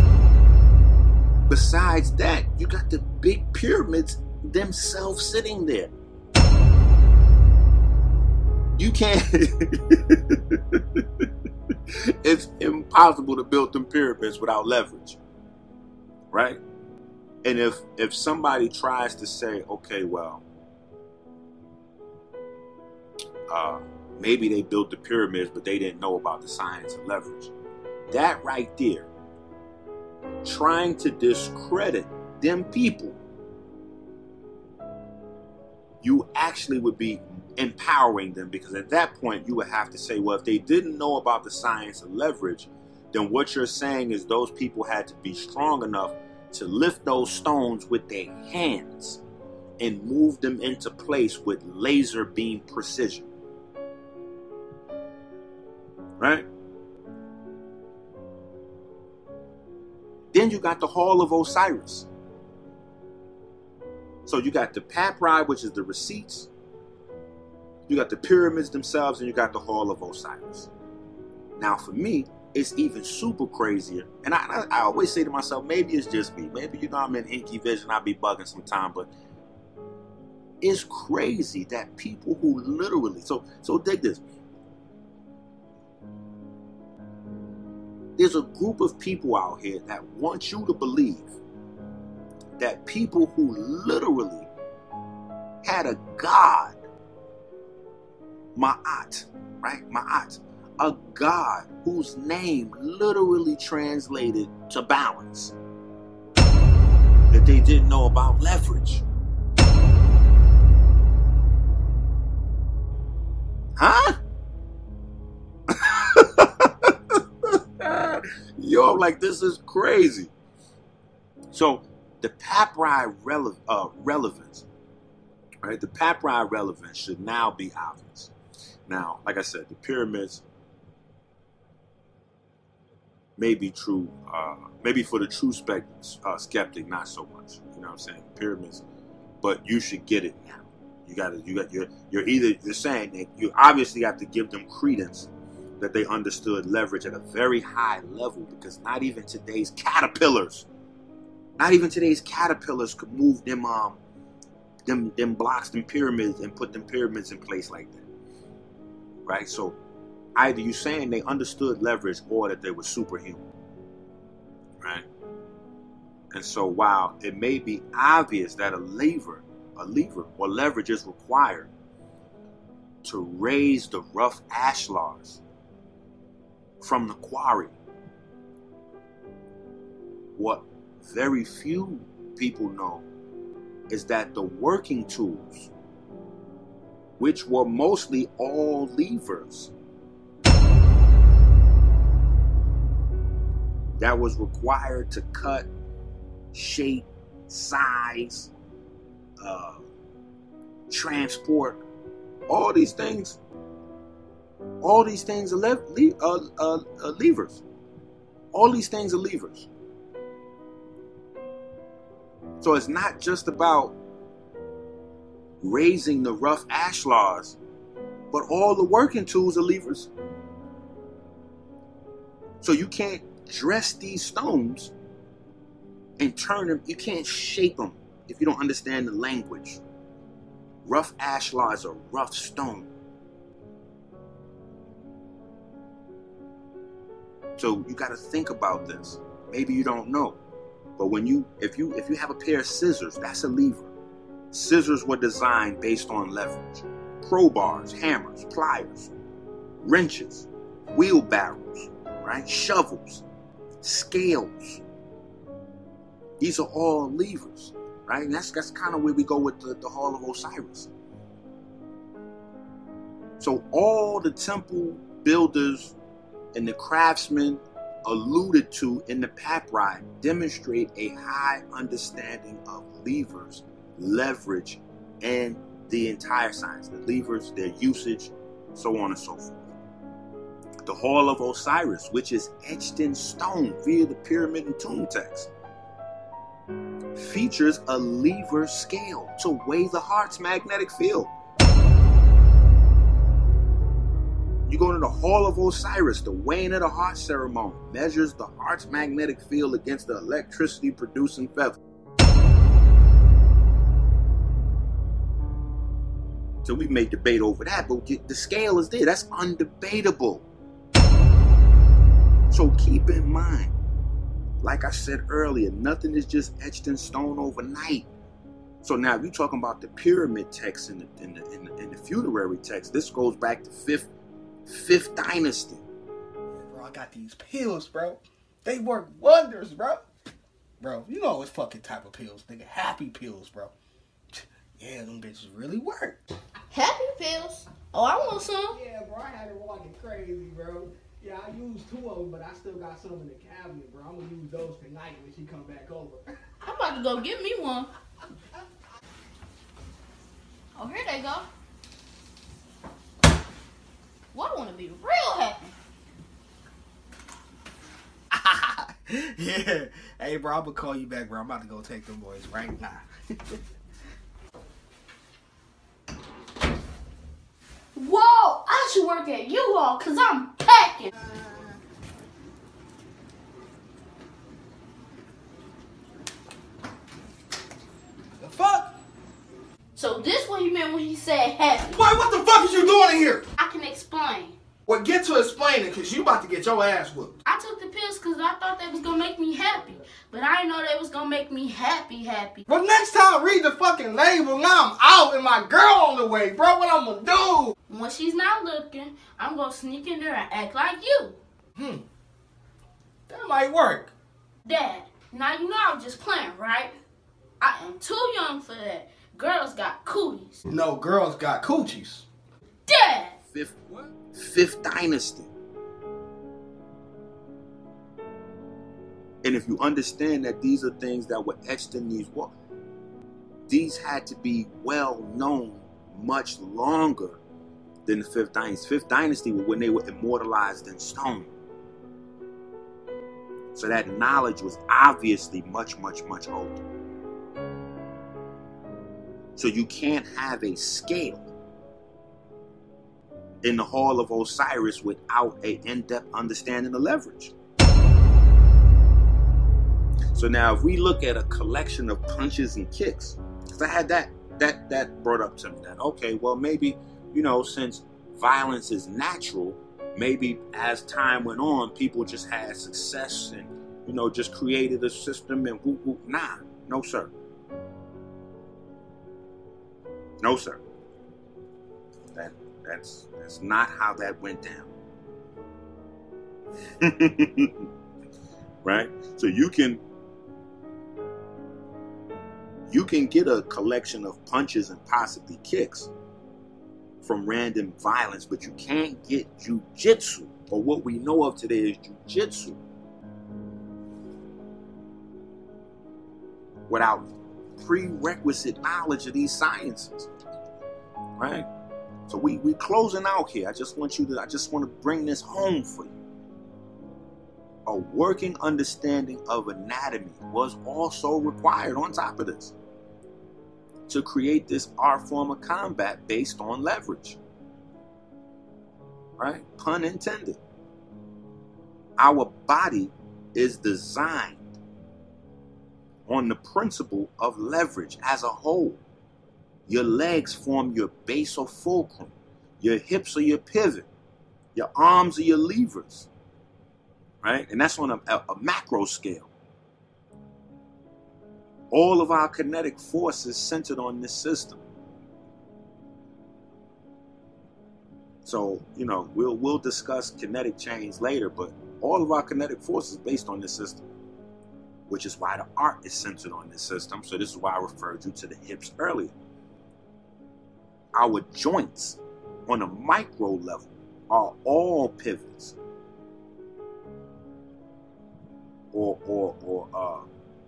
Besides that, you got the big pyramids themselves sitting there. You can't. It's impossible to build them pyramids without leverage, right? And if if somebody tries to say, okay, well, uh, maybe they built the pyramids, but they didn't know about the science of leverage. That right there, trying to discredit them people, you actually would be empowering them, because at that point you would have to say, well, if they didn't know about the science of leverage, then what you're saying is those people had to be strong enough to lift those stones with their hands and move them into place with laser beam precision. Right? Then you got the Hall of Osiris. So you got the papyri, which is the receipts. You got the pyramids themselves, and you got the Hall of Osiris. Now, for me, it's even super crazier. And I, I, I always say to myself, maybe it's just me. Maybe, you know, I'm in inky vision. I be bugging sometime. But it's crazy that people who literally... So, so dig this. There's a group of people out here that want you to believe that people who literally had a god, Ma'at, right? Ma'at, a god whose name literally translated to balance, that they didn't know about leverage. Huh? Yo, I'm like, this is crazy. So the papyri rele- uh, relevance, right? The papyri relevance should now be obvious. Now, like I said, the pyramids may be true, uh, maybe for the true spec- uh, skeptic, not so much. You know what I'm saying? The pyramids, but you should get it now. You got to, you got, you're, you're either, you're saying that you obviously have to give them credence that they understood leverage at a very high level, because not even today's caterpillars, not even today's caterpillars could move them, um, them, them blocks, them pyramids, and put them pyramids in place like that. Right? So either you saying they understood leverage or that they were superhuman. Right? And so while it may be obvious that a lever, a lever or leverage is required to raise the rough ashlars from the quarry, what very few people know is that the working tools, which were mostly all levers, that was required to cut, shape, size, uh, transport, all these things, all these things are le- le- uh, uh, uh, levers. All these things are levers. So it's not just about raising the rough ashlars, but all the working tools are levers. So you can't dress these stones and turn them, you can't shape them if you don't understand the language. Rough ashlars are rough stone. So you got to think about this. Maybe you don't know, but when you, if you, if you have a pair of scissors, that's a lever. Scissors were designed based on leverage. Crowbars, hammers, pliers, wrenches, wheelbarrows, right? Shovels, scales. These are all levers, right? And that's that's kind of where we go with the, the Hall of Osiris. So all the temple builders and the craftsmen alluded to in the papyri demonstrate a high understanding of levers, leverage, and the entire science, the levers, their usage, so on and so forth. The Hall of Osiris, which is etched in stone via the pyramid and tomb text, features a lever scale to weigh the heart's magnetic field. You go to the Hall of Osiris, the weighing of the heart ceremony measures the heart's magnetic field against the electricity producing feather. So we may debate over that, but the scale is there. That's undebatable. So keep in mind, like I said earlier, nothing is just etched in stone overnight. So now if you're talking about the pyramid text and the, and the, and the, and the funerary text, this goes back to fifth, fifth dynasty. Bro, I got these pills, bro. They work wonders, bro. Bro, you know what fucking type of pills, nigga. Happy pills, bro. Yeah, them bitches really work. Happy pills? Oh, I want some. Yeah, bro, I had it walking crazy, bro. Yeah, I used two of them, but I still got some in the cabinet, bro. I'm gonna use those tonight when she come back over. I'm about to go get me one. Oh, here they go. Well, I want to be real happy. Yeah. Hey, bro, I'm gonna call you back, bro. I'm about to go take them boys right now. Whoa, I should work at U-Haul because I'm packing. The fuck? So this what he meant when he said happy. Boy, what the fuck is you doing in here? I can explain. Well, get to explaining, because you about to get your ass whooped. I took the pills because I thought they was going to make me happy. But I didn't know they was going to make me happy, happy. Well, next time, read the fucking label. Now I'm out and my girl on the way, bro. What I'm going to do? When she's not looking, I'm going to sneak in there and act like you. Hmm. That might work. Dad, now you know I'm just playing, right? I am too young for that. Girls got cooties. No, girls got coochies. Dad! Fifth, what? Fifth dynasty. And if you understand that these are things that were etched in these walls, these had to be well known much longer than the fifth dynasty. Fifth dynasty was when they were immortalized in stone. So that knowledge was obviously much, much, much older. So you can't have a scale in the Hall of Osiris without an in-depth understanding of leverage. So now if we look at a collection of punches and kicks, because I had that, that, that brought up to me that, okay, well maybe, you know, since violence is natural, maybe as time went on, people just had success and, you know, just created a system and whoop, whoop. Nah, no sir. No sir. That that's that's not how that went down. Right? So you can you can get a collection of punches and possibly kicks from random violence, but you can't get jujitsu, or what we know of today is jujitsu, without prerequisite knowledge of these sciences. Right? So we we closing out here. I just want you to I just want to bring this home for you. A working understanding of anatomy was also required on top of this to create this art form of combat based on leverage. Right? Pun intended. Our body is designed on the principle of leverage as a whole. Your legs form your basal fulcrum. Your hips are your pivot. Your arms are your levers. Right? And that's on a, a, a macro scale. All of our kinetic force is centered on this system. So, you know, we'll we'll discuss kinetic chains later, but all of our kinetic force is based on this system, which is why the art is centered on this system. So this is why I referred you to the hips earlier. Our joints on a micro level are all pivots or or or uh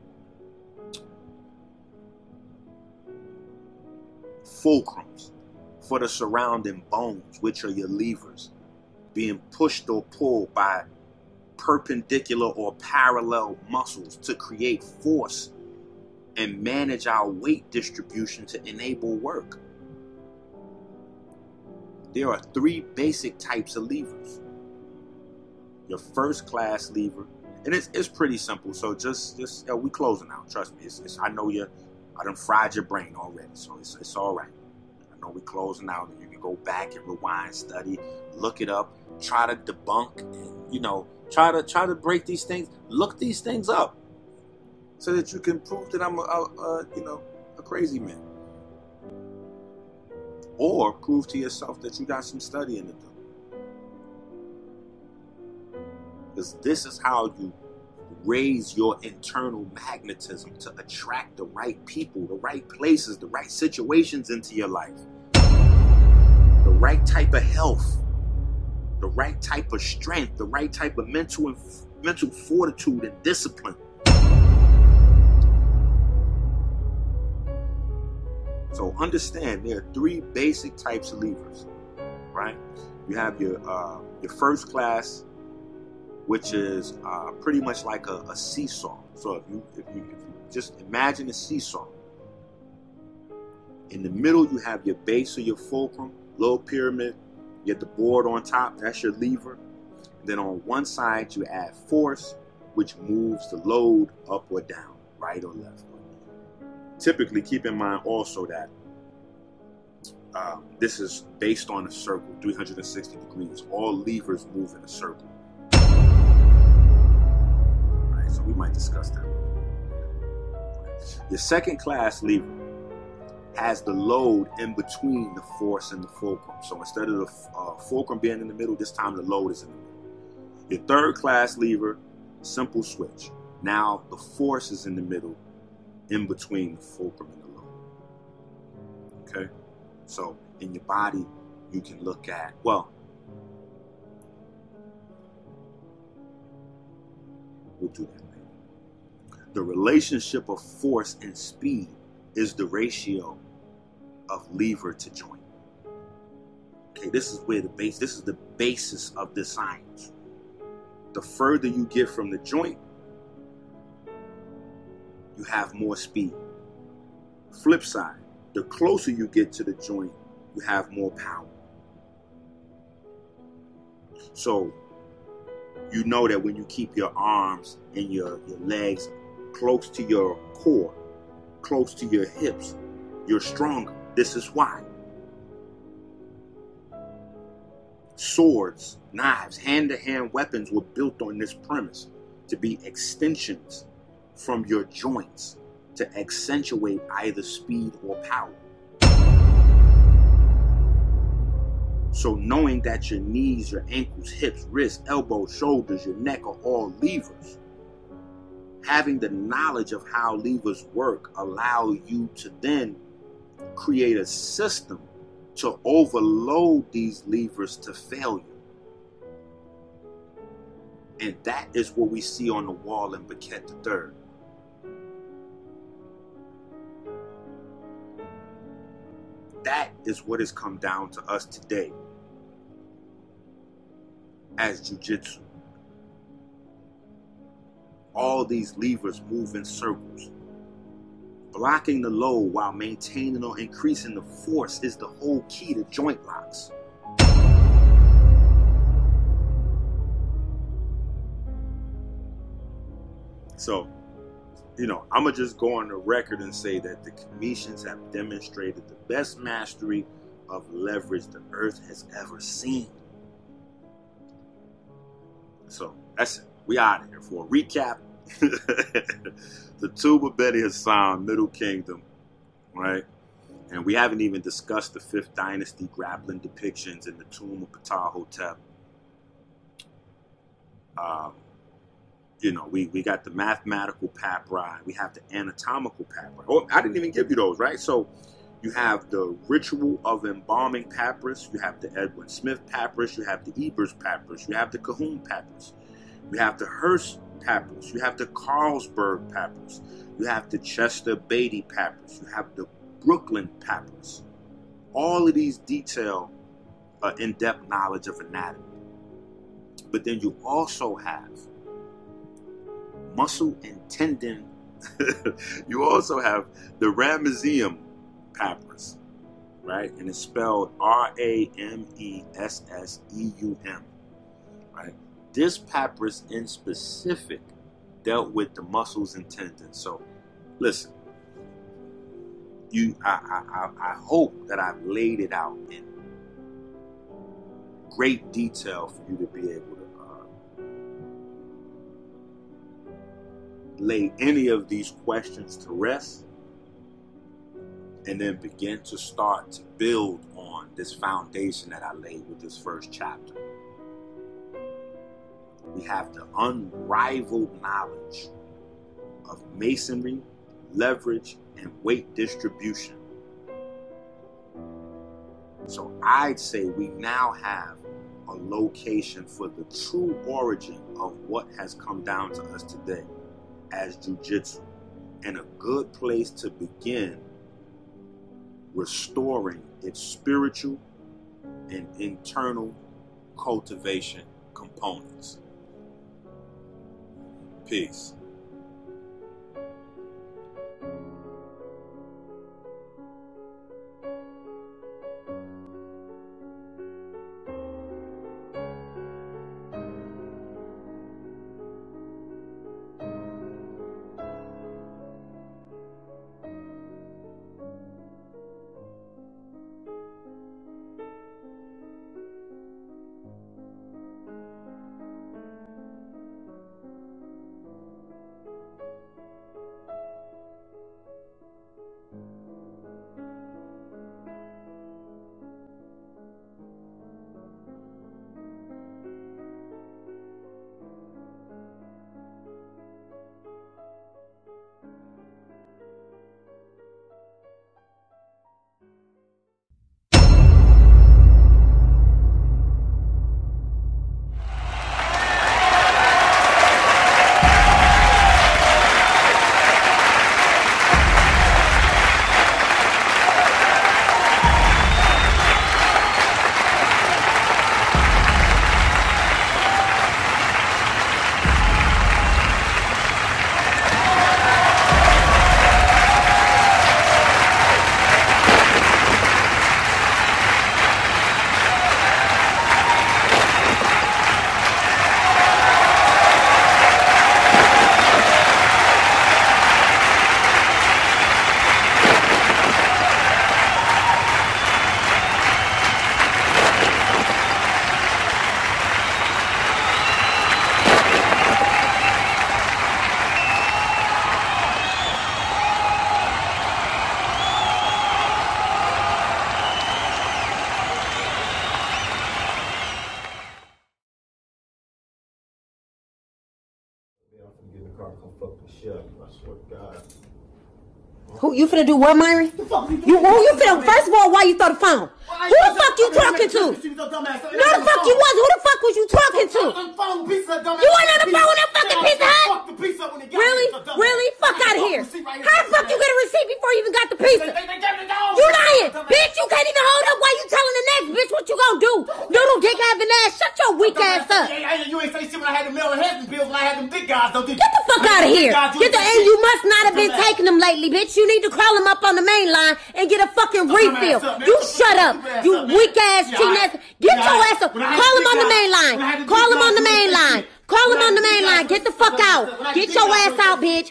fulcrums for the surrounding bones, which are your levers, being pushed or pulled by perpendicular or parallel muscles to create force and manage our weight distribution to enable work. There are three basic types of levers. Your first class lever, and it's it's pretty simple. So just just you know, we closing out. Trust me. It's, it's I know you. I done fried your brain already, so it's it's all right. I know we closing out, and you can go back and rewind, study, look it up, try to debunk, and you know, try to try to break these things. Look these things up, so that you can prove that I'm a, a, a you know a crazy man, or prove to yourself that you got some studying to do. Because this is how you raise your internal magnetism to attract the right people, the right places, the right situations into your life. The right type of health, the right type of strength, the right type of mental and mental fortitude and discipline. So understand there are three basic types of levers, right? You have your uh, your first class, which is uh, pretty much like a, a seesaw. So if you, if you if you just imagine a seesaw, in the middle you have your base or your fulcrum, little pyramid. You have the board on top. That's your lever. And then on one side you add force, which moves the load up or down, right or left. Typically, keep in mind also that uh, this is based on a circle, three hundred sixty degrees. All levers move in a circle. Right, so we might discuss that. Your second class lever has the load in between the force and the fulcrum. So instead of the uh, fulcrum being in the middle, this time the load is in the middle. Your third class lever, simple switch. Now the force is in the middle, in between the fulcrum and the load. Okay? So in your body, you can look at, well, we'll do that later. The relationship of force and speed is the ratio of lever to joint. Okay, this is where the base, this is the basis of this science. The further you get from the joint, you have more speed. Flip side, the closer you get to the joint, you have more power. So you know that when you keep your arms and your, your legs close to your core, close to your hips, you're stronger. This is why. Swords, knives, hand-to-hand weapons were built on this premise to be extensions from your joints to accentuate either speed or power. So knowing that your knees, your ankles, hips, wrists, elbows, shoulders, your neck are all levers, having the knowledge of how levers work allow you to then create a system to overload these levers to failure. And that is what we see on the wall in Beckett the third. That is what has come down to us today as jiu-jitsu. All these levers move in circles. Blocking the load while maintaining or increasing the force is the whole key to joint locks. So, you know, I'm going to just go on the record and say that the Cometians have demonstrated the best mastery of leverage the earth has ever seen. So, that's it. We out of here. For a recap, the Tomb of Beni Hasan, Middle Kingdom, right? And we haven't even discussed the Fifth Dynasty grappling depictions in the Tomb of Ptah-hotep. Um, you know, we, we got the mathematical papyri. We have the anatomical papyri. Oh, I didn't even give you those, right? So you have the Ritual of Embalming papyrus. You have the Edwin Smith papyrus. You have the Ebers papyrus. You have the Cahoon papyrus. You have the Hearst papyrus. You have the Carlsberg papyrus. You have the Chester Beatty papyrus. You have the Brooklyn papyrus. All of these detail uh, in-depth knowledge of anatomy. But then you also have muscle and tendon You also have the Ramesseum papyrus, right? And it's spelled R A M E S S E U M, right? This papyrus in specific dealt with the muscles and tendons. So, listen, you, I, I, I hope that I've laid it out in great detail for you to be able to uh, lay any of these questions to rest, and then begin to start to build on this foundation that I laid with this first chapter. We have the unrivaled knowledge of masonry, leverage, and weight distribution. So I'd say we now have a location for the true origin of what has come down to us today as jiu-jitsu, and a good place to begin restoring its spiritual and internal cultivation components. Peace. Who you finna do what, Myron? You who you finna? First of all, why you throw the phone? Who the fuck you talking to? No, the fuck you was. Who the fuck was you talking to? You ain't on the phone with that fucking Pizza Hut? Really? Really? Fuck out of here. How the fuck you get a receipt before you even got the pizza? You lying, bitch. You can't even hold up while you telling the next bitch what you gonna do. Noodle dick having ass. Shut your weak ass up. You ain't say shit when I had the Mel and Heston pills when I had them dick guys. Don't get the fuck out of here. Get the and you must not have been taking them lately, bitch. You need to call them up on the main line and get a fucking refill. You shut up. You weak ass teenager. Get your ass up. Call him on the main line. Call him on the main line. Call him on the main line. Get the fuck out. Get your ass out, bitch.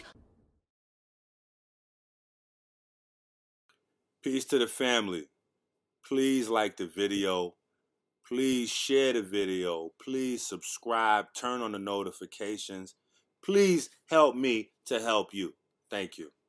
Peace to the family. Please like the video. Please share the video. Please subscribe. Turn on the notifications. Please help me to help you. Thank you.